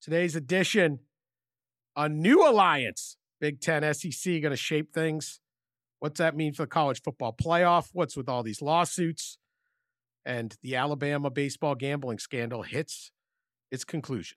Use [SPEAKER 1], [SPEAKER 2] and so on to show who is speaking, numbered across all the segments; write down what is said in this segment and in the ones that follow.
[SPEAKER 1] Today's edition, a new alliance. Big Ten, SEC going to shape things. What's that mean for the college football playoff? What's with all these lawsuits? And the Alabama baseball gambling scandal hits its conclusion.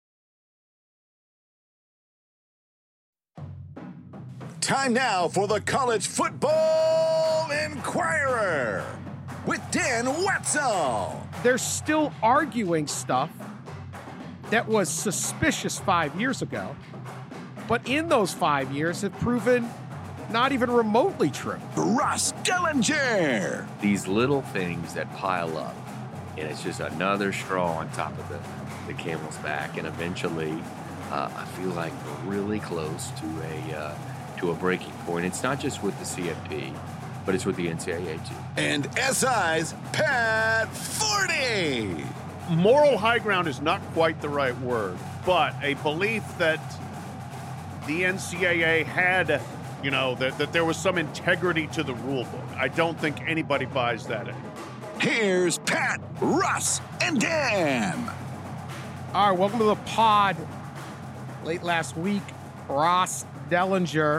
[SPEAKER 2] Time now for the College Football Inquirer with Dan Wetzel.
[SPEAKER 1] They're still arguing stuff that was suspicious 5 years ago, but in those 5 years have proven not even remotely true.
[SPEAKER 2] Ross Dellinger.
[SPEAKER 3] These little things that pile up, and it's just another straw on top of the camel's back, and eventually I feel like we're really close to a breaking point. It's not just with the CFP, but it's with the NCAA too.
[SPEAKER 2] And SI's Pat Forty.
[SPEAKER 4] Moral high ground is not quite the right word, but a belief that the NCAA had, that there was some integrity to the rule book. I don't think anybody buys that anymore.
[SPEAKER 2] Here's Pat, Russ, and Dan.
[SPEAKER 1] All right, welcome to the pod. Late last week, Ross Dellinger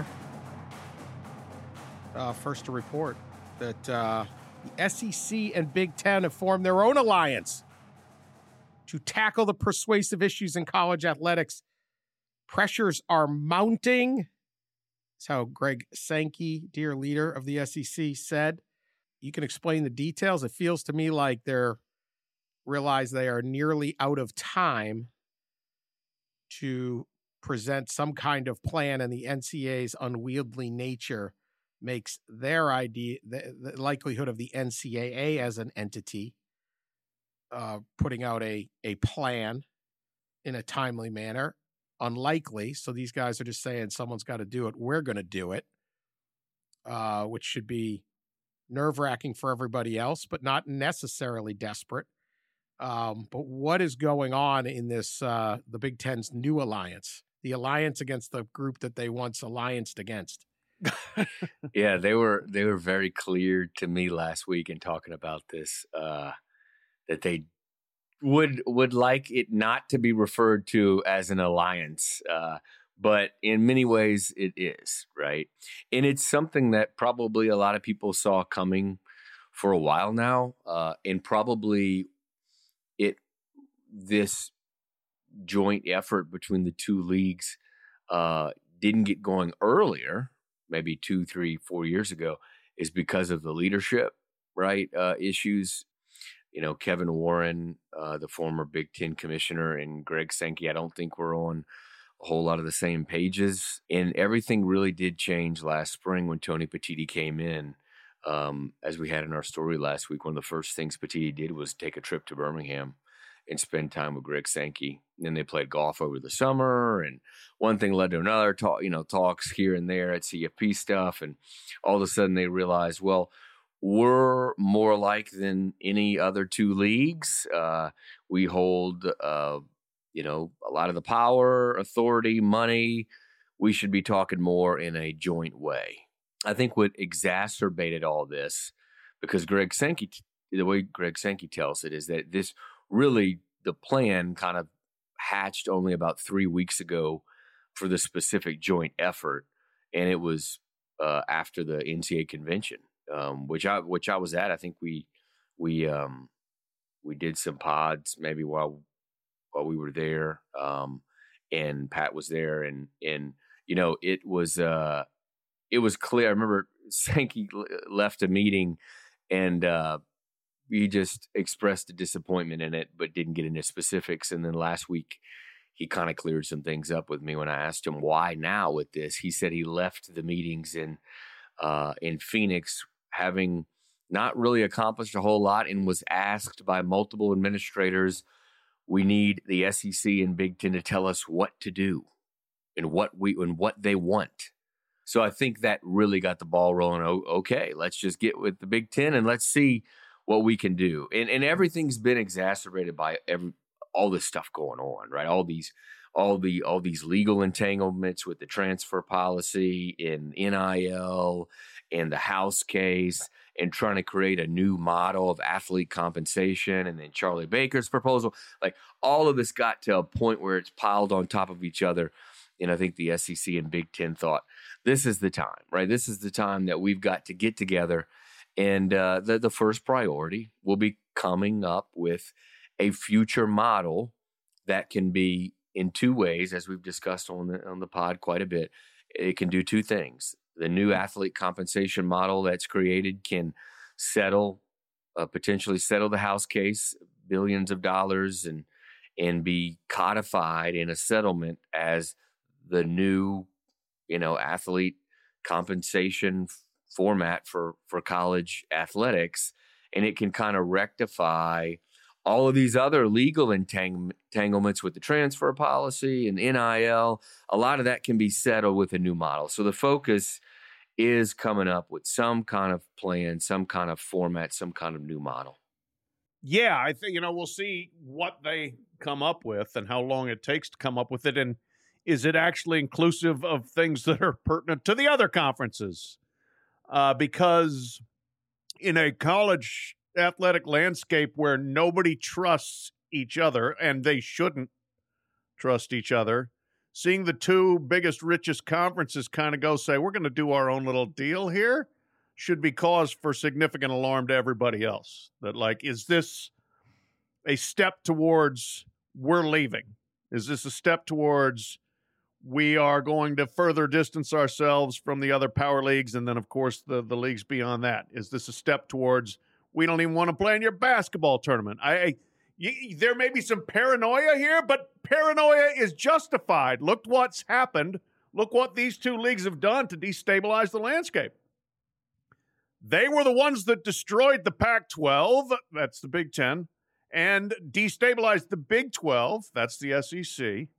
[SPEAKER 1] first to report that the SEC and Big Ten have formed their own alliance to tackle the persuasive issues in college athletics. Pressures are mounting. That's how Greg Sankey, dear leader of the SEC, said. You can explain the details. It feels to me like they're realize they are nearly out of time to present some kind of plan, and the NCAA's unwieldy nature makes their idea, the likelihood of the NCAA as an entity putting out a plan in a timely manner unlikely. So these guys are just saying someone's got to do it. We're going to do it, which should be nerve-wracking for everybody else, but not necessarily desperate. But what is going on in this, the Big Ten's new alliance, the alliance against the group that they once allianced against?
[SPEAKER 3] Yeah, they were very clear to me last week in talking about this, that they would like it not to be referred to as an alliance, but in many ways it is, right? And it's something that probably a lot of people saw coming for a while now, and probably this joint effort between the two leagues didn't get going earlier, maybe 2, 3, 4 years ago, is because of the leadership, right? Issues. Kevin Warren, the former Big Ten commissioner, and Greg Sankey, I don't think we're on a whole lot of the same pages. And everything really did change last spring when Tony Petitti came in. As we had in our story last week, one of the first things Petitti did was take a trip to Birmingham and spend time with Greg Sankey. And then they played golf over the summer, and one thing led to another, talks here and there at CFP stuff. And all of a sudden they realized, well, we're more alike than any other two leagues. We hold, a lot of the power, authority, money. We should be talking more in a joint way. I think what exacerbated all this, because the way Greg Sankey tells it, is that this really, the plan kind of hatched only about 3 weeks ago for the specific joint effort. And it was after the NCAA convention. Which I was at. I think we did some pods maybe while we were there, and Pat was there, and it was clear. I remember Sankey left a meeting, and he just expressed a disappointment in it, but didn't get into specifics. And then last week, he kind of cleared some things up with me when I asked him why now with this. He said he left the meetings in Phoenix, having not really accomplished a whole lot, and was asked by multiple administrators, we need the SEC and Big Ten to tell us what to do and what they want. So I think that really got the ball rolling. Okay, let's just get with the Big Ten and let's see what we can do. And everything's been exacerbated by all this stuff going on, right? All these legal entanglements with the transfer policy and NIL and the House case and trying to create a new model of athlete compensation, and then Charlie Baker's proposal. Like, all of this got to a point where it's piled on top of each other. And I think the SEC and Big Ten thought, this is the time, right? This is the time that we've got to get together. And the first priority will be coming up with a future model that can be in two ways, as we've discussed on the pod quite a bit. It can do two things. The new athlete compensation model that's created can potentially settle the House case, billions of dollars, and be codified in a settlement as the new, athlete compensation format for college athletics. And it can kind of rectify all of these other legal entanglements with the transfer policy and NIL. A lot of that can be settled with a new model. So the focus is coming up with some kind of plan, some kind of format, some kind of new model.
[SPEAKER 4] Yeah, I think, we'll see what they come up with and how long it takes to come up with it. And is it actually inclusive of things that are pertinent to the other conferences? Because in a college athletic landscape where nobody trusts each other, and they shouldn't trust each other, seeing the two biggest, richest conferences kind of go say, we're going to do our own little deal here, should be cause for significant alarm to everybody else. That, like, is this a step towards we're leaving? Is this a step towards we are going to further distance ourselves from the other power leagues, and then, of course, the leagues beyond that? Is this a step towards we don't even want to play in your basketball tournament? There may be some paranoia here, but paranoia is justified. Look what's happened. Look what these two leagues have done to destabilize the landscape. They were the ones that destroyed the Pac-12, that's the Big Ten, and destabilized the Big 12, that's the SEC.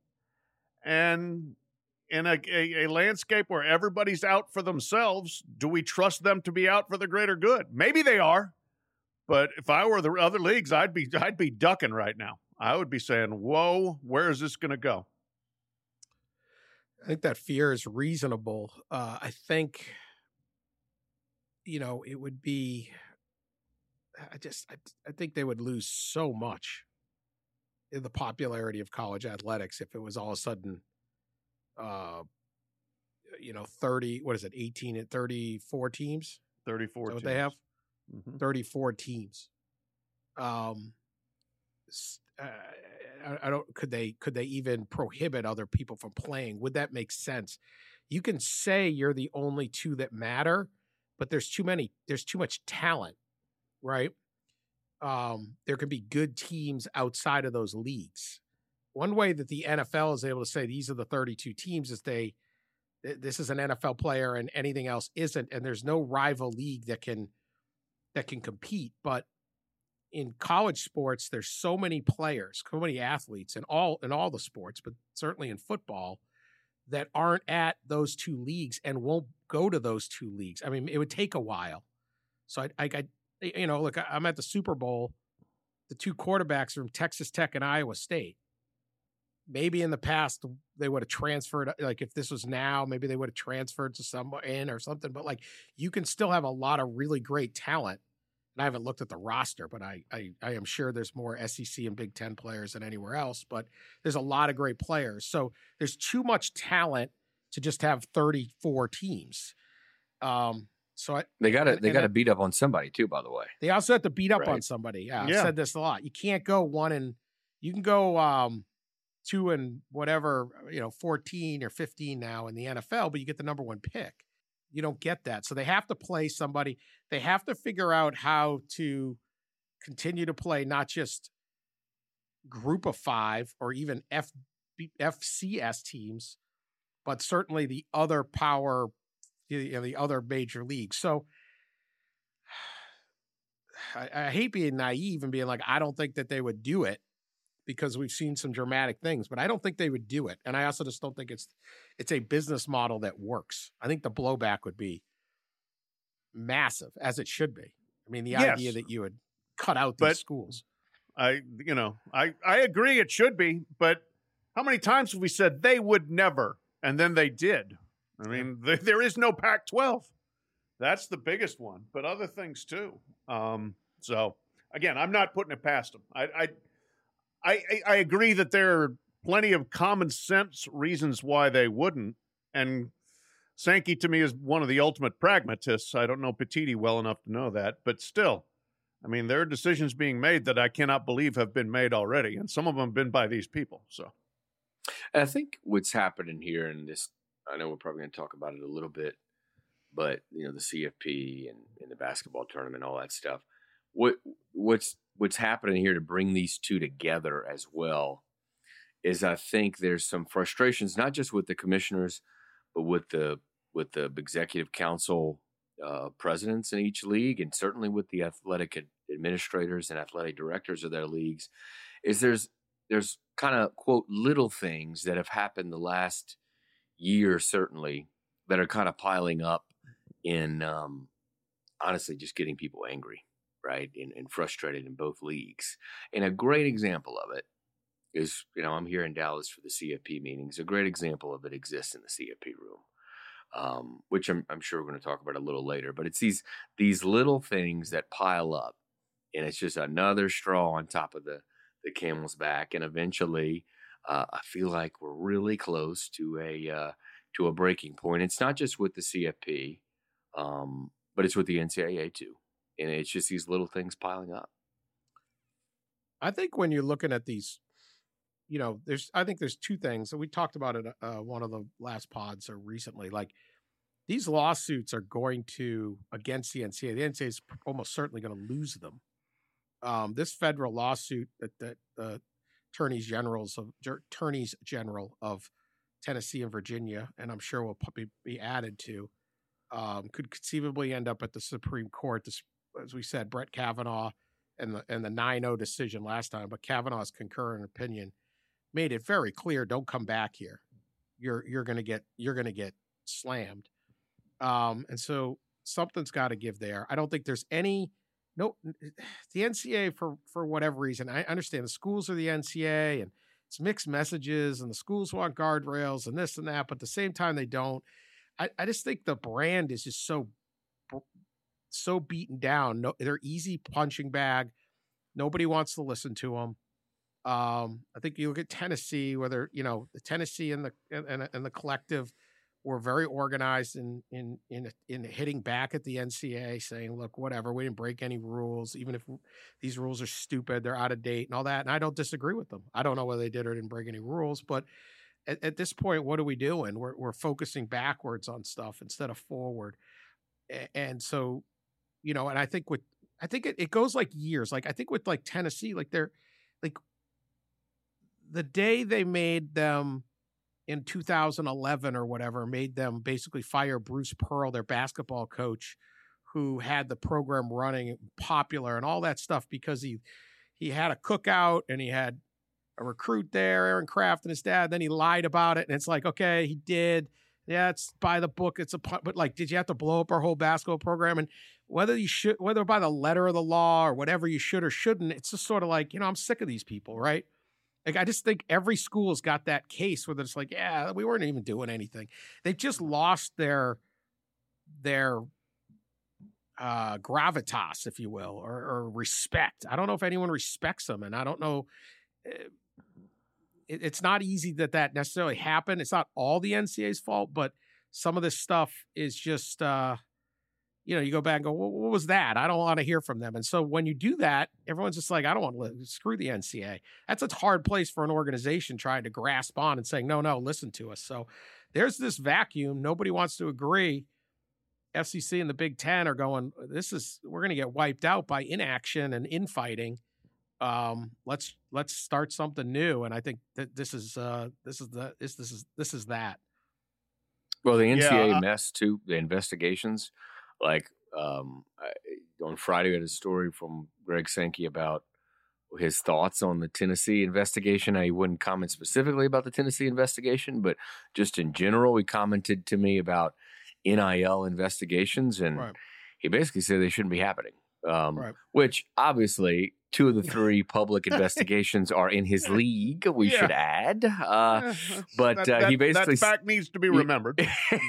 [SPEAKER 4] And in a landscape where everybody's out for themselves, do we trust them to be out for the greater good? Maybe they are. But if I were the other leagues, I'd be ducking right now. I would be saying, whoa, where is this going to go?
[SPEAKER 1] I think that fear is reasonable. I think, it would be, I think they would lose so much in the popularity of college athletics if it was all of a sudden, 30, what is it, 18 and 34 teams?
[SPEAKER 4] 34 teams.
[SPEAKER 1] What they have? 34 teams. I don't. Could they even prohibit other people from playing? Would that make sense? You can say you're the only two that matter, but there's too much talent, right? There could be good teams outside of those leagues. One way that the NFL is able to say these are the 32 teams is this is an NFL player and anything else isn't, and there's no rival league that can compete. But in college sports, there's so many players, so many athletes in all the sports, but certainly in football, that aren't at those two leagues and won't go to those two leagues. I mean, it would take a while. So look, I'm at the Super Bowl. The two quarterbacks from Texas Tech and Iowa State. Maybe in the past they would have transferred. Like if this was now, maybe they would have transferred to someone in or something. But like you can still have a lot of really great talent. And I haven't looked at the roster, but I am sure there's more SEC and Big Ten players than anywhere else. But there's a lot of great players. So there's too much talent to just have 34 teams.
[SPEAKER 3] They got to beat up on somebody too, by the way.
[SPEAKER 1] They also have to beat up on somebody. Yeah, I've said this a lot. You can't go you can go 2 and whatever, 14 or 15 now in the NFL, but you get the number one pick. You don't get that. So they have to play somebody. They have to figure out how to continue to play not just group of 5 or even FCS teams, but certainly the other power, the other major leagues. So I hate being naive and being like, I don't think that they would do it because we've seen some dramatic things, but I don't think they would do it. And I also just don't think it's a business model that works. I think the blowback would be massive, as it should be. I mean, the idea that you would cut out these schools.
[SPEAKER 4] I agree it should be, but how many times have we said they would never, and then they did? I mean, there is no Pac-12. That's the biggest one, but other things too. So again, I'm not putting it past them. I agree that there are plenty of common sense reasons why they wouldn't. And Sankey to me is one of the ultimate pragmatists. I don't know Petitti well enough to know that, but still, I mean, there are decisions being made that I cannot believe have been made already, and some of them have been by these people. So,
[SPEAKER 3] and I think what's happening here in this, I know we're probably going to talk about it a little bit, but the CFP and the basketball tournament, all that stuff. What's happening here to bring these two together as well is I think there's some frustrations, not just with the commissioners, but with the executive council presidents in each league, and certainly with the athletic administrators and athletic directors of their leagues, is there's kind of, quote, little things that have happened the last year, certainly, that are kind of piling up in, honestly, just getting people angry, right, and frustrated in both leagues. And a great example of it is, I'm here in Dallas for the CFP meetings. A great example of it exists in the CFP room, which I'm sure we're going to talk about a little later. But it's these little things that pile up, and it's just another straw on top of the camel's back. And eventually, I feel like we're really close to a breaking point. It's not just with the CFP, but it's with the NCAA too. And it's just these little things piling up.
[SPEAKER 1] I think when you're looking at these, I think there's two things. So we talked about it one of the last pods or recently. Like, these lawsuits are going to against the NCAA. The NCAA is almost certainly going to lose them. This federal lawsuit that the attorneys general of Tennessee and Virginia, and I'm sure will probably be added to, could conceivably end up at the Supreme Court. This, as we said, Brett Kavanaugh and the 9-0 decision last time, but Kavanaugh's concurrent opinion made it very clear: don't come back here. You're gonna get slammed. And so something's got to give there. I don't think there's the NCAA for whatever reason. I understand the schools are the NCAA and it's mixed messages and the schools want guardrails and this and that, but at the same time they don't. I just think the brand is just so beaten down. No, they're easy punching bag. Nobody wants to listen to them. I think you look at Tennessee, whether the Tennessee and the collective were very organized in hitting back at the NCAA, saying, "Look, whatever, we didn't break any rules, even if these rules are stupid, they're out of date, and all that." And I don't disagree with them. I don't know whether they did or didn't break any rules, but at this point, what are we doing? We're focusing backwards on stuff instead of forward, and so, and I think it goes like years. Like, I think with like Tennessee, like they're like the day they made them in 2011 or whatever, made them basically fire Bruce Pearl, their basketball coach, who had the program running popular and all that stuff, because he had a cookout and he had a recruit there, Aaron Kraft and his dad. Then he lied about it. And it's like, okay, he did. Yeah, it's by the book. But like, did you have to blow up our whole basketball program? And whether by the letter of the law or whatever you should or shouldn't, it's just sort of like, I'm sick of these people, right? Like, I just think every school has got that case where it's like, yeah, we weren't even doing anything. They just lost their gravitas, if you will, or respect. I don't know if anyone respects them, and I don't know. It's not easy that necessarily happened. It's not all the NCAA's fault, but some of this stuff is just, you go back and go, well, what was that? I don't want to hear from them. And so when you do that, everyone's just like, I don't want to screw the NCAA. That's a hard place for an organization trying to grasp on and saying, no, listen to us. So there's this vacuum. Nobody wants to agree. FCC and the Big Ten are going, we're going to get wiped out by inaction and infighting. Let's start something new. And I think that this is that.
[SPEAKER 3] Well, the NCAA mess too, the investigations, like, on Friday, I had a story from Greg Sankey about his thoughts on the Tennessee investigation. He wouldn't comment specifically about the Tennessee investigation, but just in general, he commented to me about NIL investigations, and he basically said they shouldn't be happening.
[SPEAKER 1] Right.
[SPEAKER 3] Which obviously 2 of the 3 public investigations are in his league. We should add, but he basically
[SPEAKER 4] that fact needs to be remembered.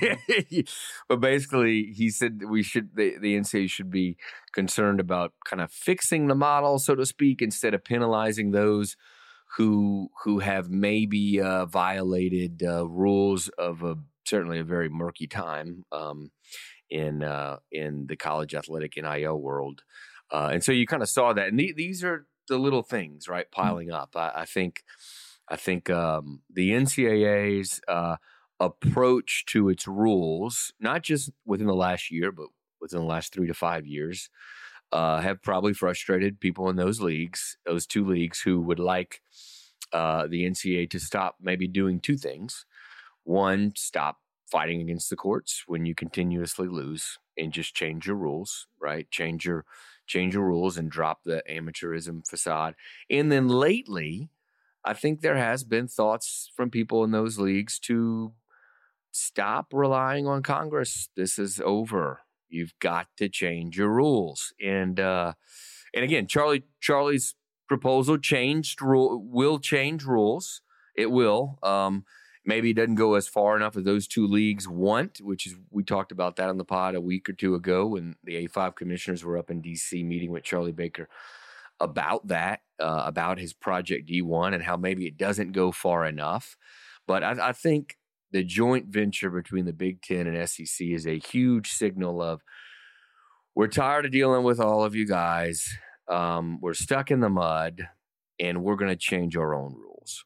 [SPEAKER 3] But basically, he said the NCAA should be concerned about kind of fixing the model, so to speak, instead of penalizing those who have maybe violated rules of certainly a very murky time in the college athletic NIL world. And so you kind of saw that. And these are the little things, right, piling up. I think the NCAA's approach to its rules, not just within the last year, but within the last 3 to 5 years, have probably frustrated people in those leagues, those 2 leagues, who would like the NCAA to stop maybe doing 2 things. One, stop fighting against the courts when you continuously lose, and just change your rules, right? Change your rules and drop the amateurism facade. And then lately, I think there has been thoughts from people in those leagues to stop relying on Congress. This is over. You've got to change your rules. And again, Charlie's proposal will change rules. It will. Maybe it doesn't go as far enough as those 2 leagues want, which is, we talked about that on the pod a week or 2 ago when the A5 commissioners were up in D.C. meeting with Charlie Baker about that, about his Project D1 and how maybe it doesn't go far enough. But I think the joint venture between the Big Ten and SEC is a huge signal of, we're tired of dealing with all of you guys. We're stuck in the mud, and we're going to change our own rules.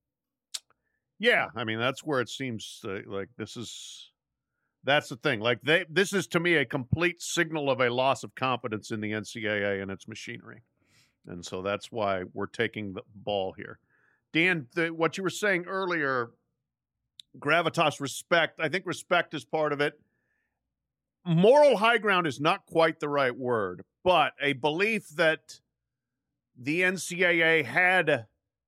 [SPEAKER 4] Yeah, I mean, that's where it seems like that's the thing. Like this is to me a complete signal of a loss of confidence in the NCAA and its machinery. And so that's why we're taking the ball here. Dan, what you were saying earlier, gravitas, respect, I think respect is part of it. Moral high ground is not quite the right word, but a belief that the NCAA had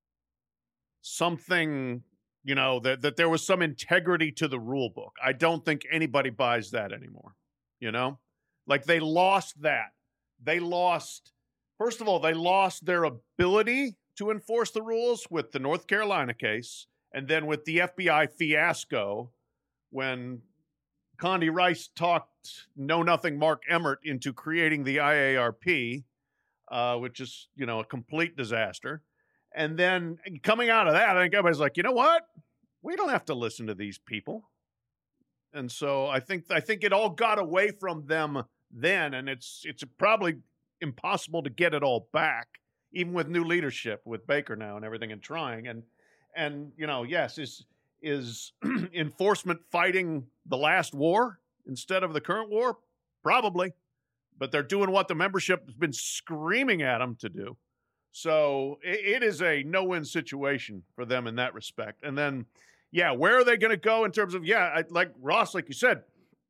[SPEAKER 4] something, that there was some integrity to the rule book. I don't think anybody buys that anymore. Like they lost that. First of all, they lost their ability to enforce the rules with the North Carolina case, and then with the FBI fiasco when Condi Rice talked know-nothing Mark Emmert into creating the IARP, which is, a complete disaster. And then coming out of that, I think everybody's like, you know what? We don't have to listen to these people. And so I think it all got away from them then, and it's probably impossible to get it all back, even with new leadership with Baker now and everything and trying. And yes, is enforcement fighting the last war instead of the current war? Probably. But they're doing what the membership has been screaming at them to do. So it is a no-win situation for them in that respect. And then, where are they going to go in terms of, like Ross, like you said,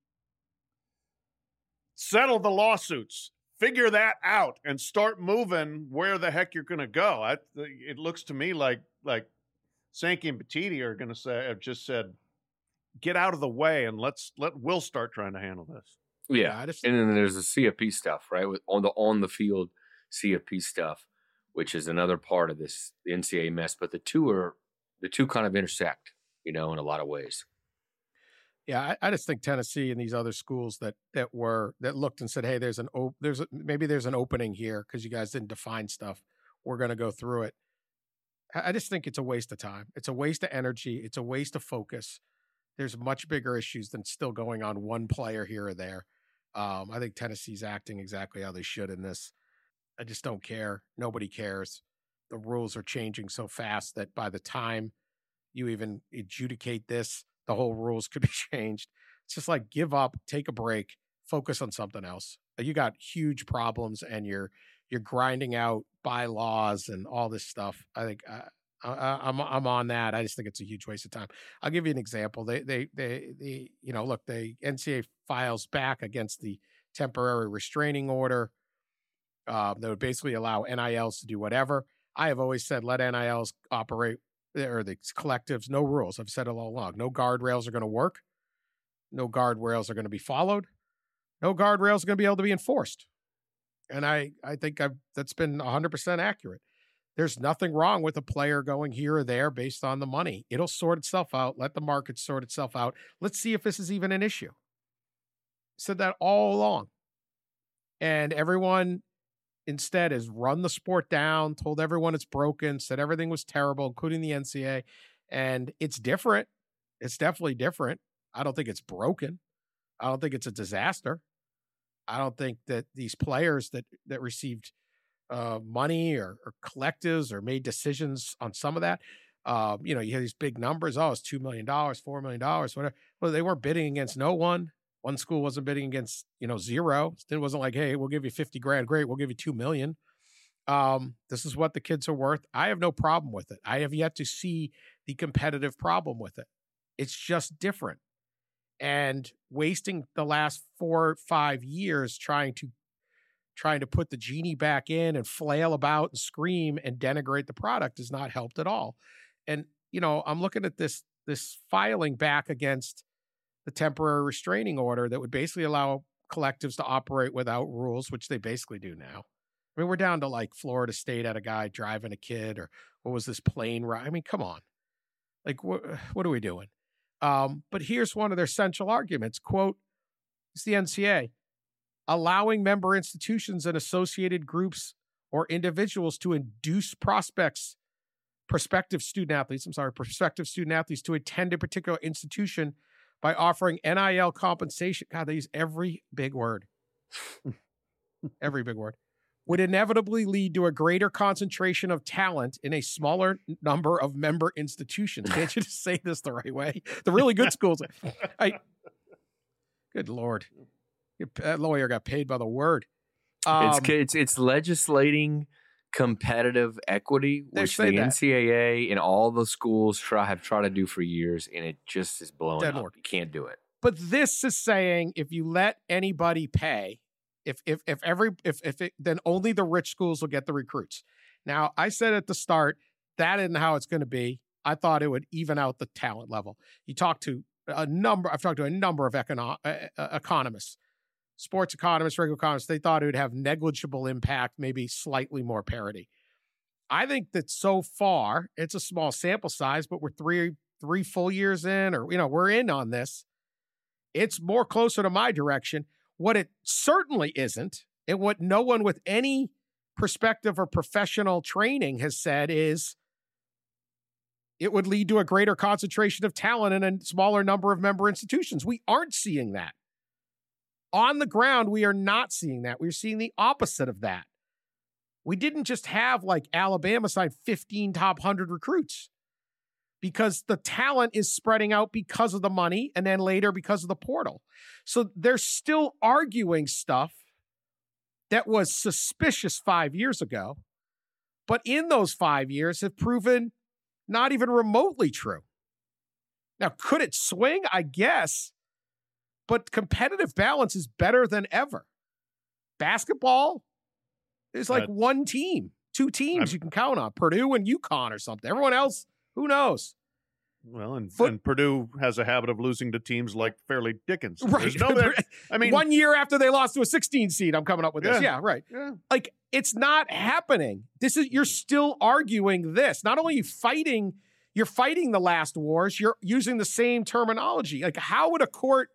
[SPEAKER 4] settle the lawsuits, figure that out, and start moving where the heck you're going to go. It looks to me like Sankey and Petitti are going to have just said, get out of the way and let Will start trying to handle this.
[SPEAKER 3] Yeah, and then there's the CFP stuff, right? On the field CFP stuff, which is another part of this the NCAA mess. But the two kind of intersect, in a lot of ways.
[SPEAKER 1] Yeah, I just think Tennessee and these other schools that looked and said, hey, maybe there's an opening here because you guys didn't define stuff. We're going to go through it. I just think it's a waste of time. It's a waste of energy. It's a waste of focus. There's much bigger issues than still going on one player here or there. I think Tennessee's acting exactly how they should in this. I just don't care. Nobody cares. The rules are changing so fast that by the time you even adjudicate this, the whole rules could be changed. It's just like give up, take a break, focus on something else. You got huge problems and you're grinding out bylaws and all this stuff. I think I'm on that. I just think it's a huge waste of time. I'll give you an example. Look, the NCAA files back against the temporary restraining order that would basically allow NILs to do whatever. I have always said let NILs operate, or the collectives, no rules. I've said it all along. No guardrails are going to work. No guardrails are going to be followed. No guardrails are going to be able to be enforced. And I think that's been 100% accurate. There's nothing wrong with a player going here or there based on the money. It'll sort itself out. Let the market sort itself out. Let's see if this is even an issue. Said that all along. And everyone instead has run the sport down, told everyone it's broken, said everything was terrible, including the NCAA. And it's different. It's definitely different. I don't think it's broken. I don't think it's a disaster. I don't think that these players that received money or collectives or made decisions on some of that, you have these big numbers. Oh, it's $2 million, $4 million, whatever. Well, they weren't bidding against no one. One school wasn't bidding against, zero. It wasn't like, hey, we'll give you $50,000. Great. We'll give you $2 million. This is what the kids are worth. I have no problem with it. I have yet to see the competitive problem with it. It's just different. And wasting the last 4 or 5 years trying to put the genie back in and flail about and scream and denigrate the product has not helped at all. And, I'm looking at this filing back against the temporary restraining order that would basically allow collectives to operate without rules, which they basically do now. I mean, we're down to like Florida State had a guy driving a kid, or what was this plane ride? I mean, come on. Like, what are we doing? But here's one of their central arguments. Quote, it's the NCAA. Allowing member institutions and associated groups or individuals to induce prospective student athletes to attend a particular institution by offering NIL compensation. God, they use every big word. Every big word. Would inevitably lead to a greater concentration of talent in a smaller number of member institutions. Can't you just say this the right way? The really good schools. Good Lord. That lawyer got paid by the word.
[SPEAKER 3] It's legislating competitive equity, which the NCAA and all the schools have tried to do for years, and it just is blowing up. You can't do it.
[SPEAKER 1] But this is saying if you let anybody pay, then only the rich schools will get the recruits. Now, I said at the start that isn't how it's going to be. I thought it would even out the talent level. I've talked to a number of economists. Sports economists, regular economists, they thought it would have negligible impact, maybe slightly more parity. I think that so far, it's a small sample size, but we're three full years in, or, we're in on this. It's more closer to my direction. What it certainly isn't, and what no one with any perspective or professional training has said is it would lead to a greater concentration of talent in a smaller number of member institutions. We aren't seeing that. On the ground, we are not seeing that. We're seeing the opposite of that. We didn't just have like Alabama sign 15 top 100 recruits because the talent is spreading out because of the money and then later because of the portal. So they're still arguing stuff that was suspicious 5 years ago, but in those 5 years have proven not even remotely true. Now, could it swing? I guess. But competitive balance is better than ever. Basketball is like one team, two teams you can count on, Purdue and UConn or something. Everyone else, who knows?
[SPEAKER 4] Well, and Purdue has a habit of losing to teams like Fairleigh Dickinson.
[SPEAKER 1] Right.
[SPEAKER 4] I mean,
[SPEAKER 1] 1 year after they lost to a 16 seed, I'm coming up with this. Yeah, right.
[SPEAKER 4] Yeah.
[SPEAKER 1] Like, it's not happening. You're still arguing this. Not only you're fighting the last wars, you're using the same terminology. Like, how would a court...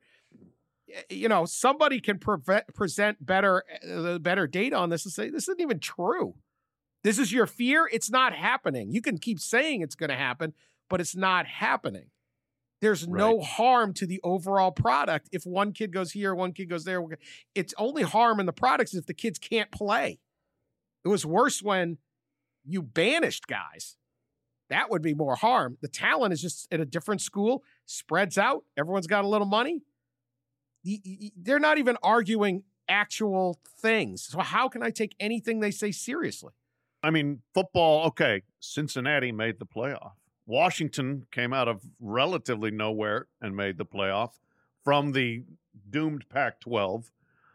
[SPEAKER 1] somebody can present better data on this and say, this isn't even true. This is your fear. It's not happening. You can keep saying it's going to happen, but it's not happening. There's no harm to the overall product if one kid goes here, one kid goes there. It's only harm in the products if the kids can't play. It was worse when you banished guys. That would be more harm. The talent is just at a different school, spreads out. Everyone's got a little money. They're not even arguing actual things. So how can I take anything they say seriously?
[SPEAKER 4] I mean, football, okay, Cincinnati made the playoff. Washington came out of relatively nowhere and made the playoff from the doomed Pac-12.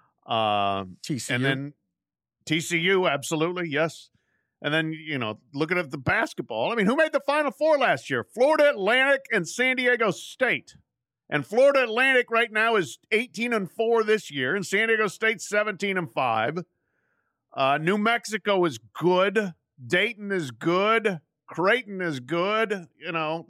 [SPEAKER 1] TCU.
[SPEAKER 4] And then TCU, absolutely, yes. And then, looking at the basketball, I mean, who made the Final Four last year? Florida Atlantic and San Diego State. And Florida Atlantic right now is 18-4 this year, and San Diego State 17-5. New Mexico is good. Dayton is good. Creighton is good. You know,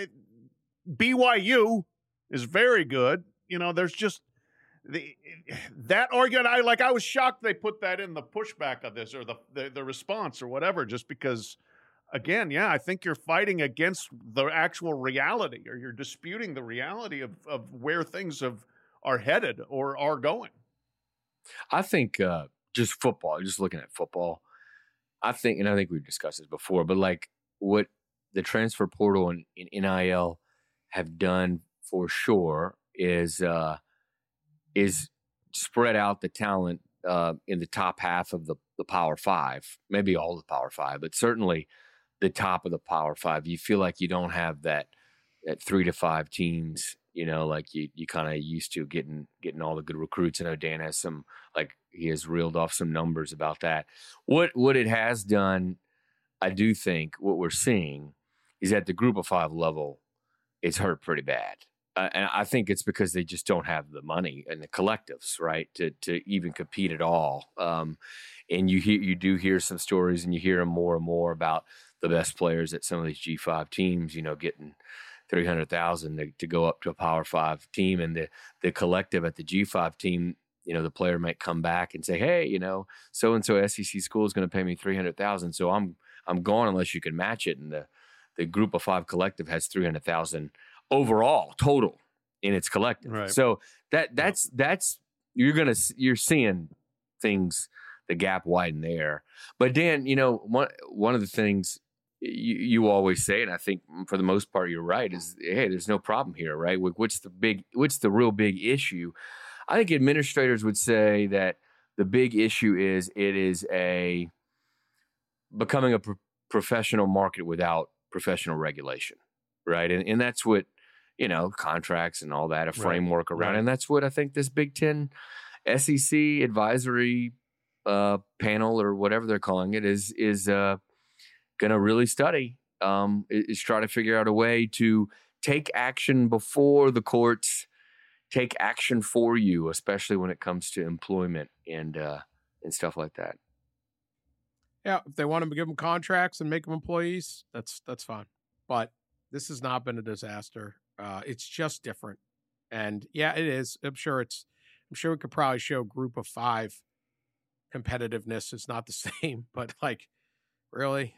[SPEAKER 4] BYU is very good. You know, there's just that argument. I was shocked they put that in the pushback of this or the response or whatever, just because, again, yeah, I think you're fighting against the actual reality, or you're disputing the reality of where things are headed or are going.
[SPEAKER 3] I think just football, just looking at football, I think we've discussed this before, but like what the transfer portal and NIL have done for sure is spread out the talent in the top half of the Power Five, maybe all the Power Five, but certainly the top of the Power Five. You feel like you don't have that 3 to 5 teams, you know, like you kind of used to getting all the good recruits. I know Dan has some, like he has reeled off some numbers about that. What it has done, I do think what we're seeing is at the Group of 5 level, it's hurt pretty bad. And I think it's because they just don't have the money and the collectives, right, to even compete at all. And you do hear some stories, and you hear them more and more about the best players at some of these G5 teams, you know, getting $300,000 to go up to a Power 5 team, and the collective at the G5 team, you know, the player might come back and say, hey, you know, so and so SEC school is going to pay me $300,000, so I'm gone unless you can match it. And the Group of 5 collective has $300,000 overall total in its collective.
[SPEAKER 4] Right.
[SPEAKER 3] So that's you're seeing things, the gap widen there. But Dan, you know, one of the things you always say, and I think for the most part you're right, is hey, there's no problem here, right? What's the real big issue? I think administrators would say that the big issue is it is becoming a professional market without professional regulation, right? And that's what, you know, contracts and all that, a framework around. Right. And that's what I think this Big Ten SEC advisory panel, or whatever they're calling it, is going to really study, is try to figure out a way to take action before the courts take action for you, especially when it comes to employment and stuff like that.
[SPEAKER 1] Yeah, if they want to give them contracts and make them employees, that's fine. But this has not been a disaster. It's just different. And yeah, it is. I'm sure we could probably show Group of 5 competitiveness is not the same, but like, really?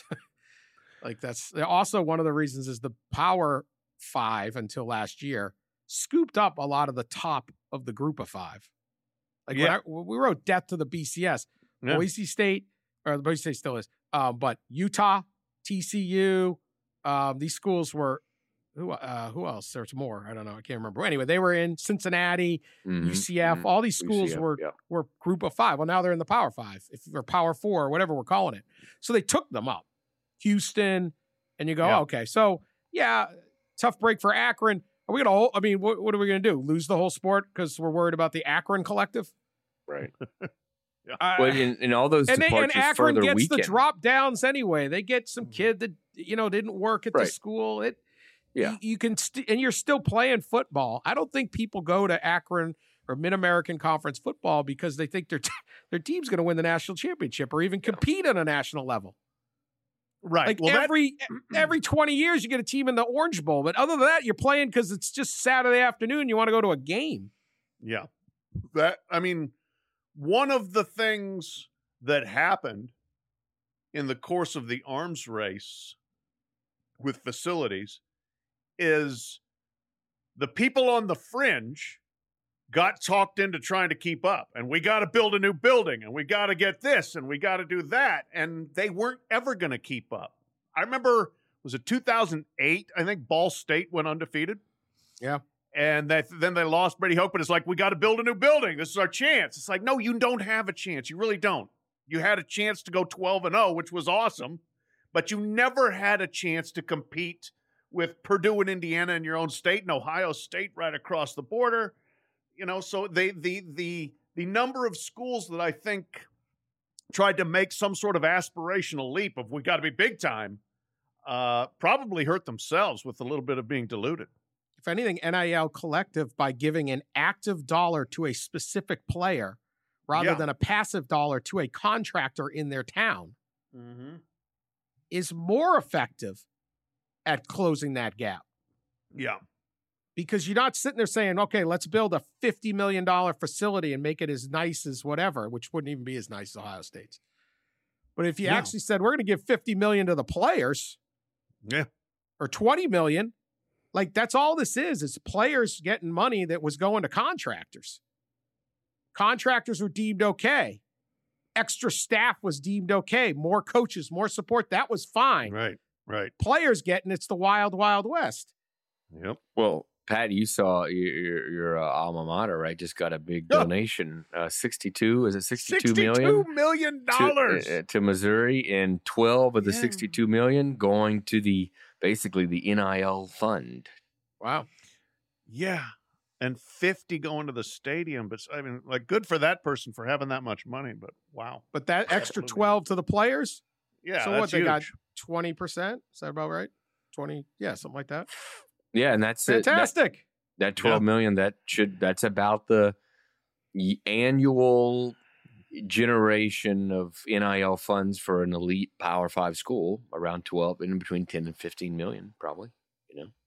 [SPEAKER 1] Like, that's also one of the reasons is the Power 5 until last year scooped up a lot of the top of the Group of 5. Like, when we wrote death to the BCS, Boise State, or the Boise State still is, but Utah, TCU, these schools were, who else? There's more. I don't know. I can't remember. Anyway, they were in Cincinnati, UCF. All these schools were Group of 5. Well, now they're in the Power 5, or Power 4, or whatever we're calling it. So they took them up. Houston, and you go, okay. So, yeah, tough break for Akron. Are we going to, I mean, what are we going to do? Lose the whole sport because we're worried about the Akron collective?
[SPEAKER 3] Right. Well, in all those departures,
[SPEAKER 1] and Akron
[SPEAKER 3] further
[SPEAKER 1] gets
[SPEAKER 3] weekend.
[SPEAKER 1] the drop downs anyway. They get some kid that, you know, didn't work at the school. You can, and you're still playing football. I don't think people go to Akron or Mid-American Conference football because they think their team's going to win the national championship or even compete on a national level.
[SPEAKER 4] Right.
[SPEAKER 1] Like, well, every 20 years you get a team in the Orange Bowl, but other than that, you're playing because it's just Saturday afternoon. You want to go to a game.
[SPEAKER 4] Yeah. One of the things that happened in the course of the arms race with facilities is the people on the fringe got talked into trying to keep up, and we got to build a new building, and we got to get this, and we got to do that, and they weren't ever going to keep up. I remember, was it 2008? I think Ball State went undefeated.
[SPEAKER 1] Yeah.
[SPEAKER 4] And then they lost Brady Hoke, but it's like, we got to build a new building. This is our chance. It's like, no, you don't have a chance. You really don't. You had a chance to go 12-0, which was awesome, but you never had a chance to compete with Purdue and Indiana in your own state and Ohio State right across the border. You know, so the number of schools that I think tried to make some sort of aspirational leap of we got to be big time probably hurt themselves with a little bit of being diluted.
[SPEAKER 1] If anything, NIL collective, by giving an active dollar to a specific player rather
[SPEAKER 4] Yeah.
[SPEAKER 1] than a passive dollar to a contractor in their town
[SPEAKER 4] Mm-hmm.
[SPEAKER 1] is more effective at closing that gap.
[SPEAKER 4] Yeah.
[SPEAKER 1] Because you're not sitting there saying, okay, let's build a $50 million facility and make it as nice as whatever, which wouldn't even be as nice as Ohio State's. But if you
[SPEAKER 4] Yeah.
[SPEAKER 1] actually said, we're going to give $50 million to the players
[SPEAKER 4] Yeah.
[SPEAKER 1] or $20 million, like that's all this is players getting money that was going to contractors. Contractors were deemed okay. Extra staff was deemed okay. More coaches, more support. That was fine.
[SPEAKER 4] Right.
[SPEAKER 1] Players getting it's the wild, wild west.
[SPEAKER 4] Yep.
[SPEAKER 3] Well, Pat, you saw your alma mater, right? Just got a big donation. 62, is it 62 million?
[SPEAKER 1] $62 million.
[SPEAKER 3] To Missouri, and 12 of the
[SPEAKER 1] Yeah.
[SPEAKER 3] 62 million going to basically the NIL fund.
[SPEAKER 1] Wow.
[SPEAKER 4] Yeah. And 50 going to the stadium. But I mean, like, good for that person for having that much money. But wow.
[SPEAKER 1] But that extra
[SPEAKER 4] Absolutely.
[SPEAKER 1] 12 to the players?
[SPEAKER 4] Yeah.
[SPEAKER 1] So
[SPEAKER 4] that's
[SPEAKER 1] what, they got
[SPEAKER 4] huge.
[SPEAKER 1] 20%? Is that about right? 20? Yeah, something like that.
[SPEAKER 3] Yeah, and that's it.
[SPEAKER 1] Fantastic.
[SPEAKER 3] That 12 million, that's about the annual generation of NIL funds for an elite Power 5 school, around 12, in between 10 and 15 million, probably, you know.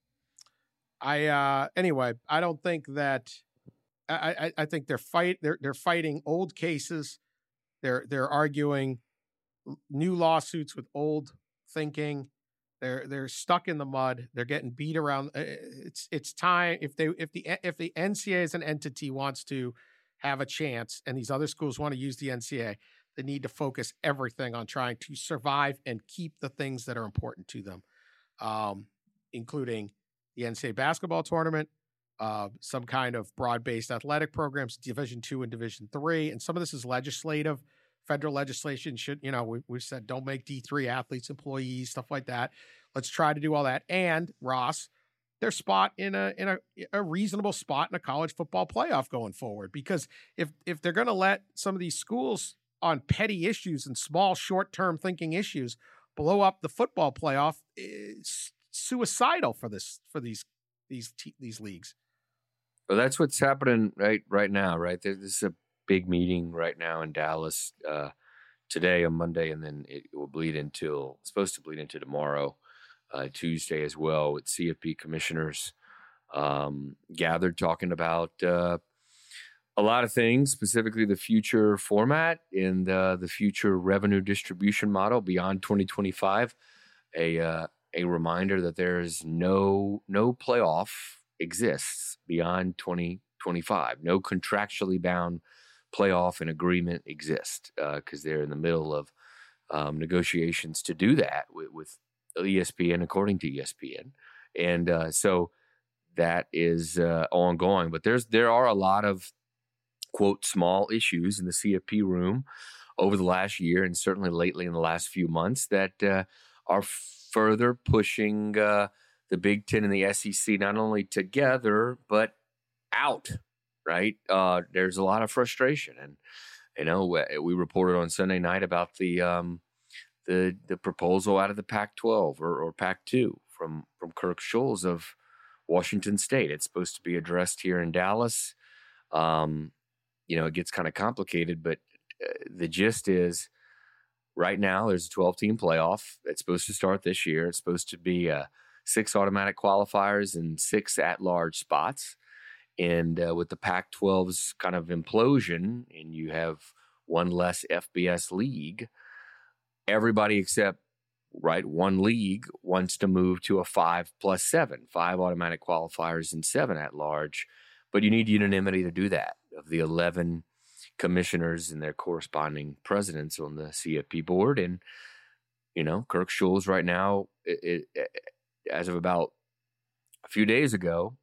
[SPEAKER 1] Anyway, I don't think that I think they're fighting old cases. They're arguing new lawsuits with old thinking. They're stuck in the mud. They're getting beat around. It's time if the NCAA as an entity wants to have a chance, and these other schools want to use the NCAA, they need to focus everything on trying to survive and keep the things that are important to them, including the NCAA basketball tournament, some kind of broad-based athletic programs, Division II and Division III, and some of this is legislative. Federal legislation should, we've said don't make D3 athletes employees, stuff like that. Let's try to do all that. And Ross, their spot in a reasonable spot in a college football playoff going forward. Because if they're going to let some of these schools on petty issues and small short-term thinking issues blow up the football playoff, it's suicidal for these leagues.
[SPEAKER 3] Well, that's what's happening right now, right? This is a big meeting right now in Dallas today on Monday, and then it will supposed to bleed into tomorrow, Tuesday as well, with CFP commissioners gathered talking about a lot of things, specifically the future format and the future revenue distribution model beyond 2025. A reminder that there is no playoff exists beyond 2025. No contractually bound playoff and agreement exist because they're in the middle of negotiations to do that with ESPN, according to ESPN, and so that is ongoing. But there are a lot of quote small issues in the CFP room over the last year, and certainly lately in the last few months, that are further pushing the Big Ten and the SEC not only together but out. Right. There's a lot of frustration, and we reported on Sunday night about the proposal out of the Pac-12 or Pac-2 from Kirk Schulz of Washington State. It's supposed to be addressed here in Dallas. It gets kind of complicated, but the gist is right now there's a 12-team playoff that's supposed to start this year. It's supposed to be 6 automatic qualifiers and 6 at-large spots. And with the Pac-12's kind of implosion, and you have one less FBS league, everybody except one league wants to move to a 5+7, 5 automatic qualifiers and 7 at large. But you need unanimity to do that of the 11 commissioners and their corresponding presidents on the CFP board. And, Kirk Schulz right now, as of about a few days ago,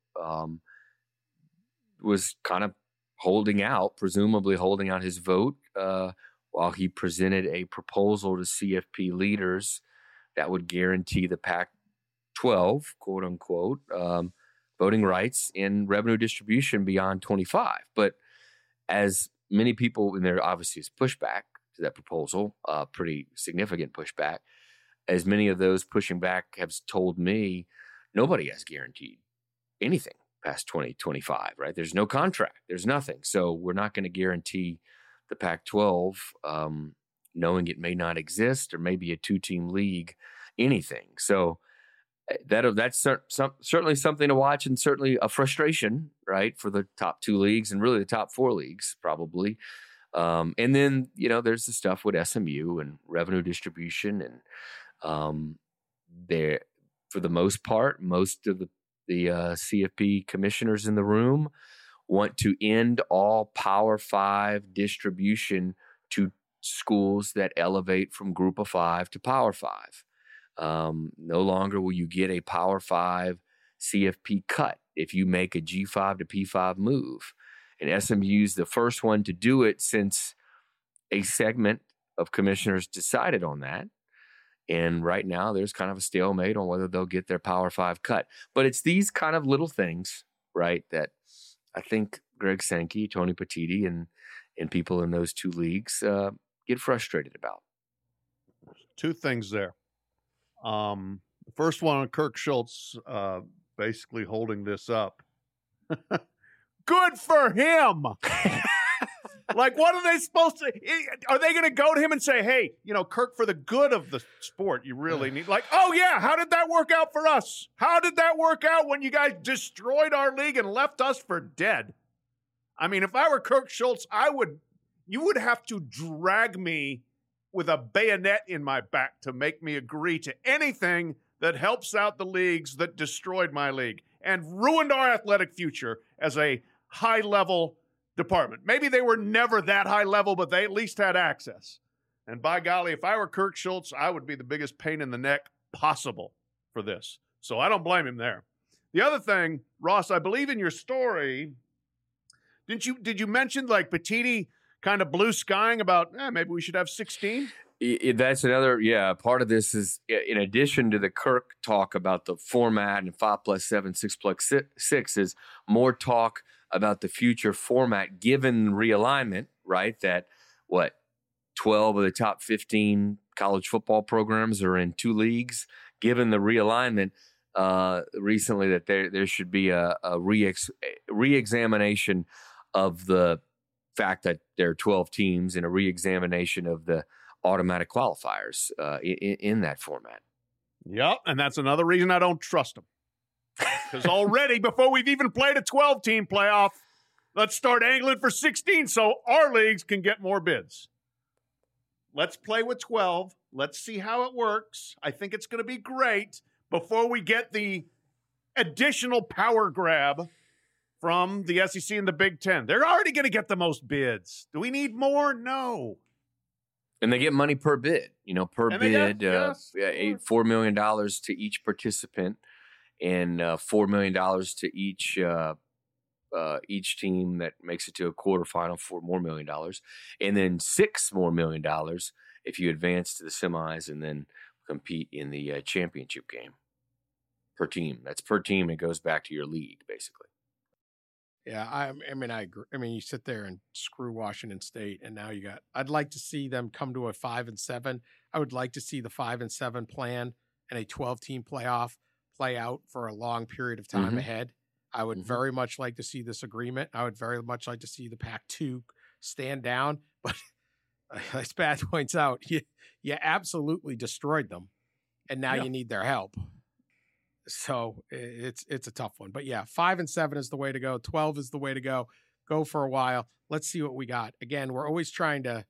[SPEAKER 3] was kind of presumably holding out his vote while he presented a proposal to CFP leaders that would guarantee the Pac-12, quote unquote, voting rights and revenue distribution beyond 25. But as many people, and there obviously is pushback to that proposal, pretty significant pushback, as many of those pushing back have told me, nobody has guaranteed anything past 2025, right? There's no contract. There's nothing. So we're not going to guarantee the Pac-12, knowing it may not exist or maybe a 2-team league, anything. So that's certainly something to watch, and certainly a frustration, right, for the top 2 leagues and really the top 4 leagues probably. And then, there's the stuff with SMU and revenue distribution, and there, for the most part, most of the CFP commissioners in the room want to end all Power 5 distribution to schools that elevate from Group of 5 to Power 5. No longer will you get a Power 5 CFP cut if you make a G5 to P5 move. And SMU's the first one to do it since a segment of commissioners decided on that. And right now there's kind of a stalemate on whether they'll get their Power 5 cut. But it's these kind of little things, right, that I think Greg Sankey, Tony Petitti, and people in those 2 leagues get frustrated about.
[SPEAKER 4] 2 things there. The first one on Kirk Schultz, basically holding this up. Good for him. Like, what are they supposed to? Are they going to go to him and say, "Hey, Kirk, for the good of the sport, you really need"? Like, oh yeah, how did that work out for us? How did that work out when you guys destroyed our league and left us for dead? I mean, if I were Kirk Schultz, you would have to drag me with a bayonet in my back to make me agree to anything that helps out the leagues that destroyed my league and ruined our athletic future as a high-level department. Maybe they were never that high level, but they at least had access. And by golly, if I were Kirk Schultz, I would be the biggest pain in the neck possible for this. So I don't blame him there. The other thing, Ross, I believe in your story, did you mention like Petitti kind of blue skying about maybe we should have 16?
[SPEAKER 3] That's another, part of this is, in addition to the Kirk talk about the format and 5+7, 6+6, is more talk about the future format given realignment, right? That 12 of the top 15 college football programs are in 2 leagues. Given the realignment recently, that there should be a re-examination of the fact that there are 12 teams and a re-examination of the automatic qualifiers in that format.
[SPEAKER 4] Yep, and that's another reason I don't trust them. Because already, before we've even played a 12-team playoff, let's start angling for 16 so our leagues can get more bids. Let's play with 12. Let's see how it works. I think it's going to be great before we get the additional power grab from the SEC and the Big Ten. They're already going to get the most bids. Do we need more? No.
[SPEAKER 3] And they get money per bid, per bid, $4 million to each participant, and $4 million to each team that makes it to a quarterfinal, $4 more million, and then $6 more million if you advance to the semis and then compete in the championship game per team. That's per team. It goes back to your league, basically.
[SPEAKER 1] Yeah, I mean, I agree. I mean, you sit there and screw Washington State, and now I'd like to see them come to a 5-7. I would like to see the 5-7 plan and a 12-team playoff play out for a long period of time ahead. I would very much like to see this agreement. I would very much like to see the Pac-2 stand down. But as Pat points out, you absolutely destroyed them, and now you need their help. So it's a tough one. But yeah, 5-7 is the way to go. 12 is the way to go. Go for a while. Let's see what we got. Again, we're always trying to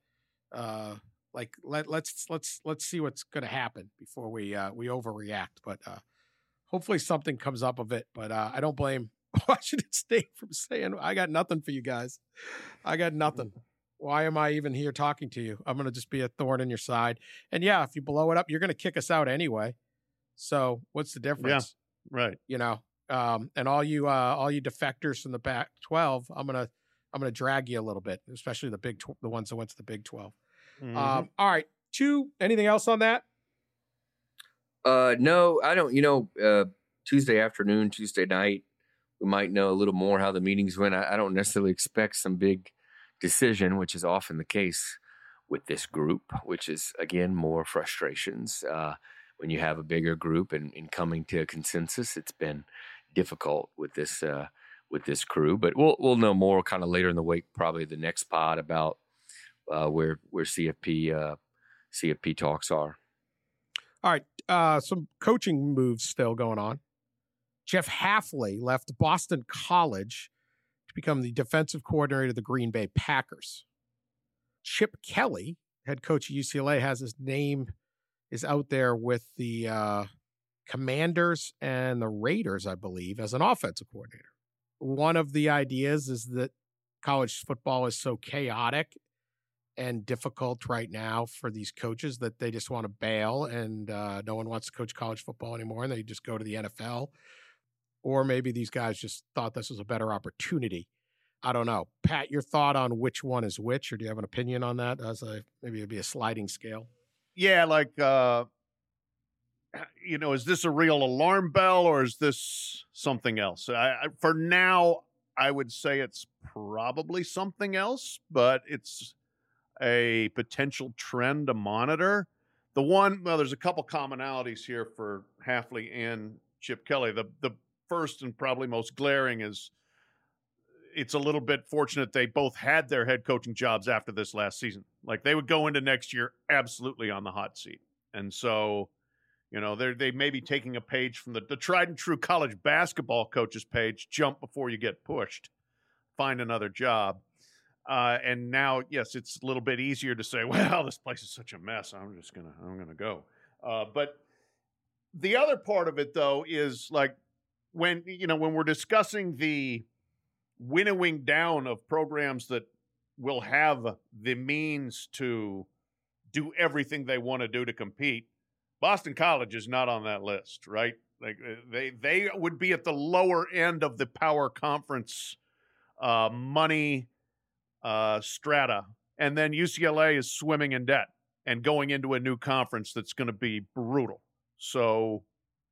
[SPEAKER 1] let's see what's going to happen before we overreact. But hopefully something comes up of it. But I don't blame Washington State from saying, I got nothing for you guys. I got nothing. Why am I even here talking to you? I'm going to just be a thorn in your side. And yeah, if you blow it up, you're going to kick us out anyway. So what's the difference?
[SPEAKER 4] Yeah, right.
[SPEAKER 1] And all you defectors from the Pac-12, I'm gonna drag you a little bit, especially the ones that went to the Big 12. All right, anything else on that?
[SPEAKER 3] No, I don't. Tuesday afternoon, Tuesday night, we might know a little more how the meetings went. I don't necessarily expect some big decision, which is often the case with this group, which is again more frustrations. When you have a bigger group and coming to a consensus, it's been difficult with this crew. But we'll know more kind of later in the week, probably the next pod, about where CFP talks are.
[SPEAKER 1] All right, some coaching moves still going on. Jeff Hafley left Boston College to become the defensive coordinator of the Green Bay Packers. Chip Kelly, head coach of UCLA, has his name is out there with the Commanders and the Raiders, I believe, as an offensive coordinator. One of the ideas is that college football is so chaotic and difficult right now for these coaches that they just want to bail, and no one wants to coach college football anymore, and they just go to the NFL. Or maybe these guys just thought this was a better opportunity. I don't know. Pat, your thought on which one is which, or do you have an opinion on that? Maybe it'd be a sliding scale.
[SPEAKER 4] Yeah, like, is this a real alarm bell or is this something else? For now, I would say it's probably something else, but it's a potential trend to monitor. There's a couple commonalities here for Hafley and Chip Kelly. The first and probably most glaring is it's a little bit fortunate they both had their head coaching jobs after this last season. Like, they would go into next year absolutely on the hot seat. And so, they may be taking a page from the tried and true college basketball coaches page, jump before you get pushed, find another job. And now, yes, it's a little bit easier to say, well, this place is such a mess, I'm going to go. But the other part of it, though, is like, when we're discussing the winnowing down of programs that will have the means to do everything they want to do to compete, Boston College is not on that list, right? Like, they would be at the lower end of the power conference money strata, and then UCLA is swimming in debt and going into a new conference that's going to be brutal. So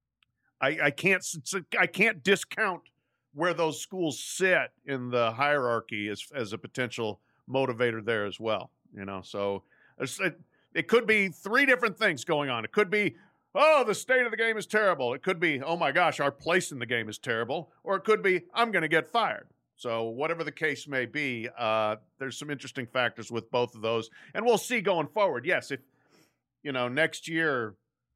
[SPEAKER 4] I can't discount where those schools sit in the hierarchy as a potential motivator there as well. So it could be three different things going on. It could be, oh, the state of the game is terrible. It could be, oh my gosh, our place in the game is terrible. Or it could be, I'm going to get fired. So whatever the case may be, there's some interesting factors with both of those. And we'll see going forward. Yes, if, next year,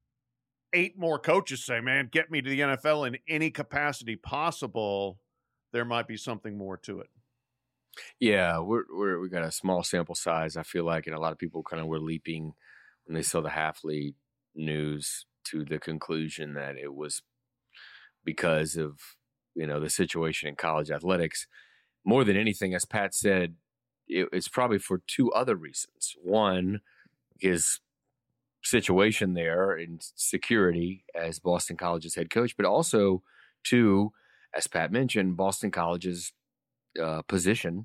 [SPEAKER 4] 8 more coaches say, man, get me to the NFL in any capacity possible, there might be something more to it.
[SPEAKER 3] Yeah, we got a small sample size, I feel like, and a lot of people kind of were leaping when they saw the Hafley news to the conclusion that it was because of, the situation in college athletics. More than anything, as Pat said, it's probably for 2 other reasons. One, his situation there in security as Boston College's head coach, but also 2, as Pat mentioned, Boston College's position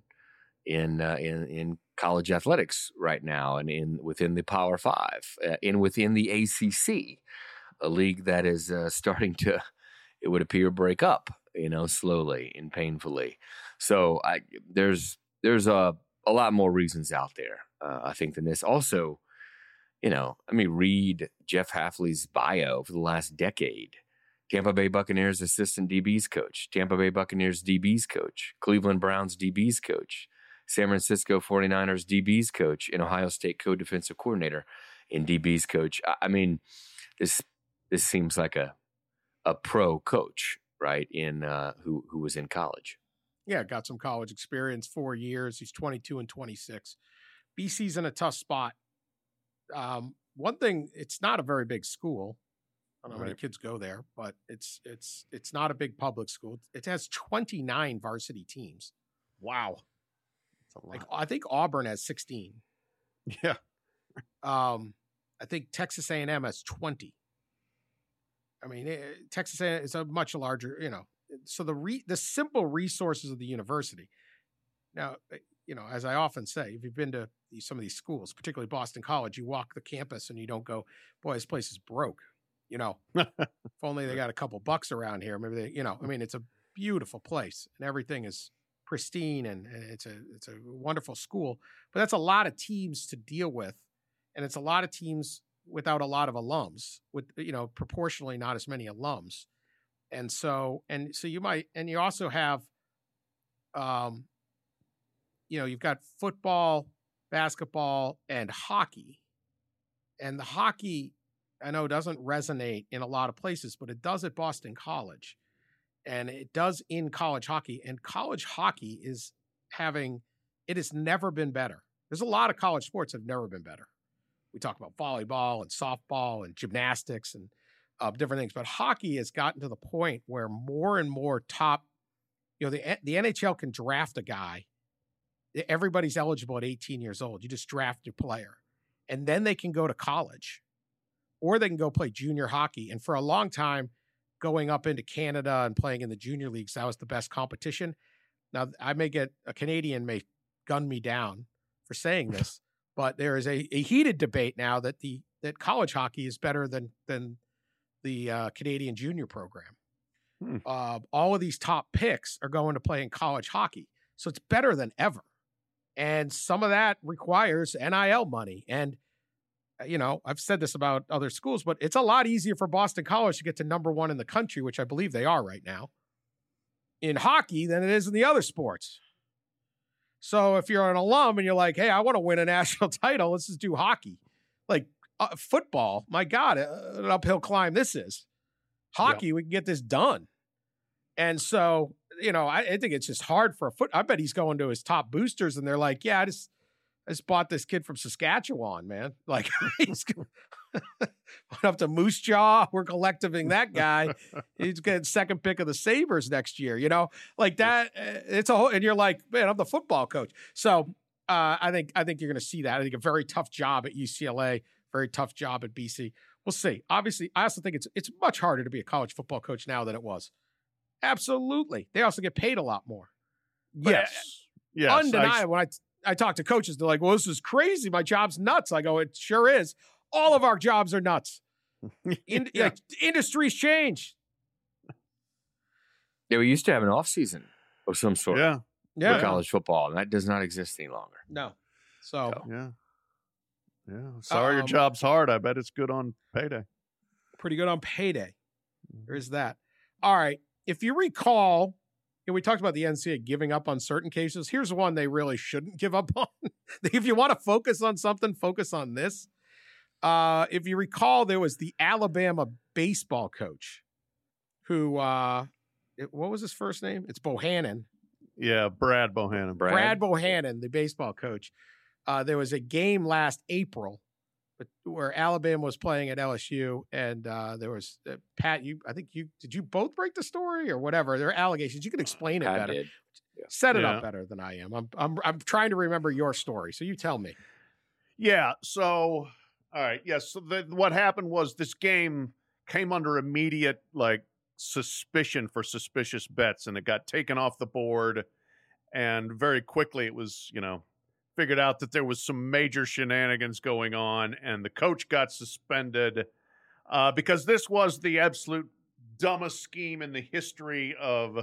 [SPEAKER 3] in college athletics right now, and within the Power Five, and within the ACC, a league that is starting to, it would appear, break up, slowly and painfully. So there's a lot more reasons out there, I think, than this. Also, let me read Jeff Hafley's bio for the last decade. Tampa Bay Buccaneers assistant DBs coach, Tampa Bay Buccaneers DBs coach, Cleveland Browns DBs coach, San Francisco 49ers DBs coach, and Ohio State co-defensive coordinator and DBs coach. I mean, this seems like a pro coach, right, in who was in college.
[SPEAKER 1] Yeah, got some college experience, 4 years. He's 22 and 26. BC's in a tough spot. One thing, it's not a very big school. I don't know how many kids go there, but it's not a big public school. It has 29 varsity teams.
[SPEAKER 4] Wow. That's a lot.
[SPEAKER 1] Like, I think Auburn has 16.
[SPEAKER 4] Yeah.
[SPEAKER 1] I think Texas A&M has 20. I mean, Texas A&M is a much larger, so the simple resources of the university. Now, as I often say, if you've been to some of these schools, particularly Boston College, you walk the campus and you don't go, boy, this place is broke. If only they got a couple bucks around here. Maybe they, it's a beautiful place and everything is pristine and it's a wonderful school. But that's a lot of teams to deal with, and it's a lot of teams without a lot of alums, with proportionally not as many alums, and so you might, and you also have, you've got football basketball, and hockey. And the hockey, I know, doesn't resonate in a lot of places, but it does at Boston College. And it does in college hockey. And college hockey it has never been better. There's a lot of college sports that have never been better. We talk about volleyball and softball and gymnastics and different things. But hockey has gotten to the point where more and more top, the NHL can draft a guy. Everybody's eligible at 18 years old. You just draft your player. And then they can go to college. Or they can go play junior hockey. And for a long time, going up into Canada and playing in the junior leagues, that was the best competition. Now, a Canadian may gun me down for saying this, but there is a heated debate now that college hockey is better than the Canadian junior program. All of these top picks are going to play in college hockey. So it's better than ever. And some of that requires NIL money. And, I've said this about other schools, but it's a lot easier for Boston College to get to number one in the country, which I believe they are right now, in hockey than it is in the other sports. So if you're an alum and you're like, hey, I want to win a national title, let's just do hockey. Like football, my God, an uphill climb this is. Hockey, we can get this done. And so, I think it's just hard for I bet he's going to his top boosters and they're like, yeah, I just bought this kid from Saskatchewan, man. Like, he's went up to Moose Jaw. We're collectiving that guy. He's getting second pick of the Sabres next year, like that. It's a whole, and you're like, man, I'm the football coach. So I think you're going to see that. I think a very tough job at UCLA, very tough job at BC. We'll see. Obviously, I also think it's much harder to be a college football coach now than it was. Absolutely. They also get paid a lot more. But
[SPEAKER 4] yes.
[SPEAKER 1] Undeniable. When I talk to coaches, they're like, well, this is crazy. My job's nuts. I go, it sure is. All of our jobs are nuts. Industries change.
[SPEAKER 3] Yeah, we used to have an off season of some sort for college football, and that does not exist any longer.
[SPEAKER 1] No. So.
[SPEAKER 4] Yeah. Sorry your job's hard. I bet it's good on payday.
[SPEAKER 1] Pretty good on payday. There's that. All right. If you recall, we talked about the NCAA giving up on certain cases. Here's one they really shouldn't give up on. If you want to focus on something, focus on this. If you recall, there was the Alabama baseball coach who, what was his first name? It's Bohannon.
[SPEAKER 4] Yeah, Brad Bohannon.
[SPEAKER 1] Brad Bohannon, the baseball coach. There was a game last April where Alabama was playing at LSU, and there was Pat. Did you both break the story or whatever? There are allegations. You can explain it better.
[SPEAKER 3] Did. Yeah.
[SPEAKER 1] Set it up better than I am. I'm trying to remember your story, so you tell me.
[SPEAKER 4] Yeah. So, all right. Yes. So what happened was this game came under immediate suspicion for suspicious bets, and it got taken off the board, and very quickly it was figured out that there was some major shenanigans going on, and the coach got suspended because this was the absolute dumbest scheme in the history of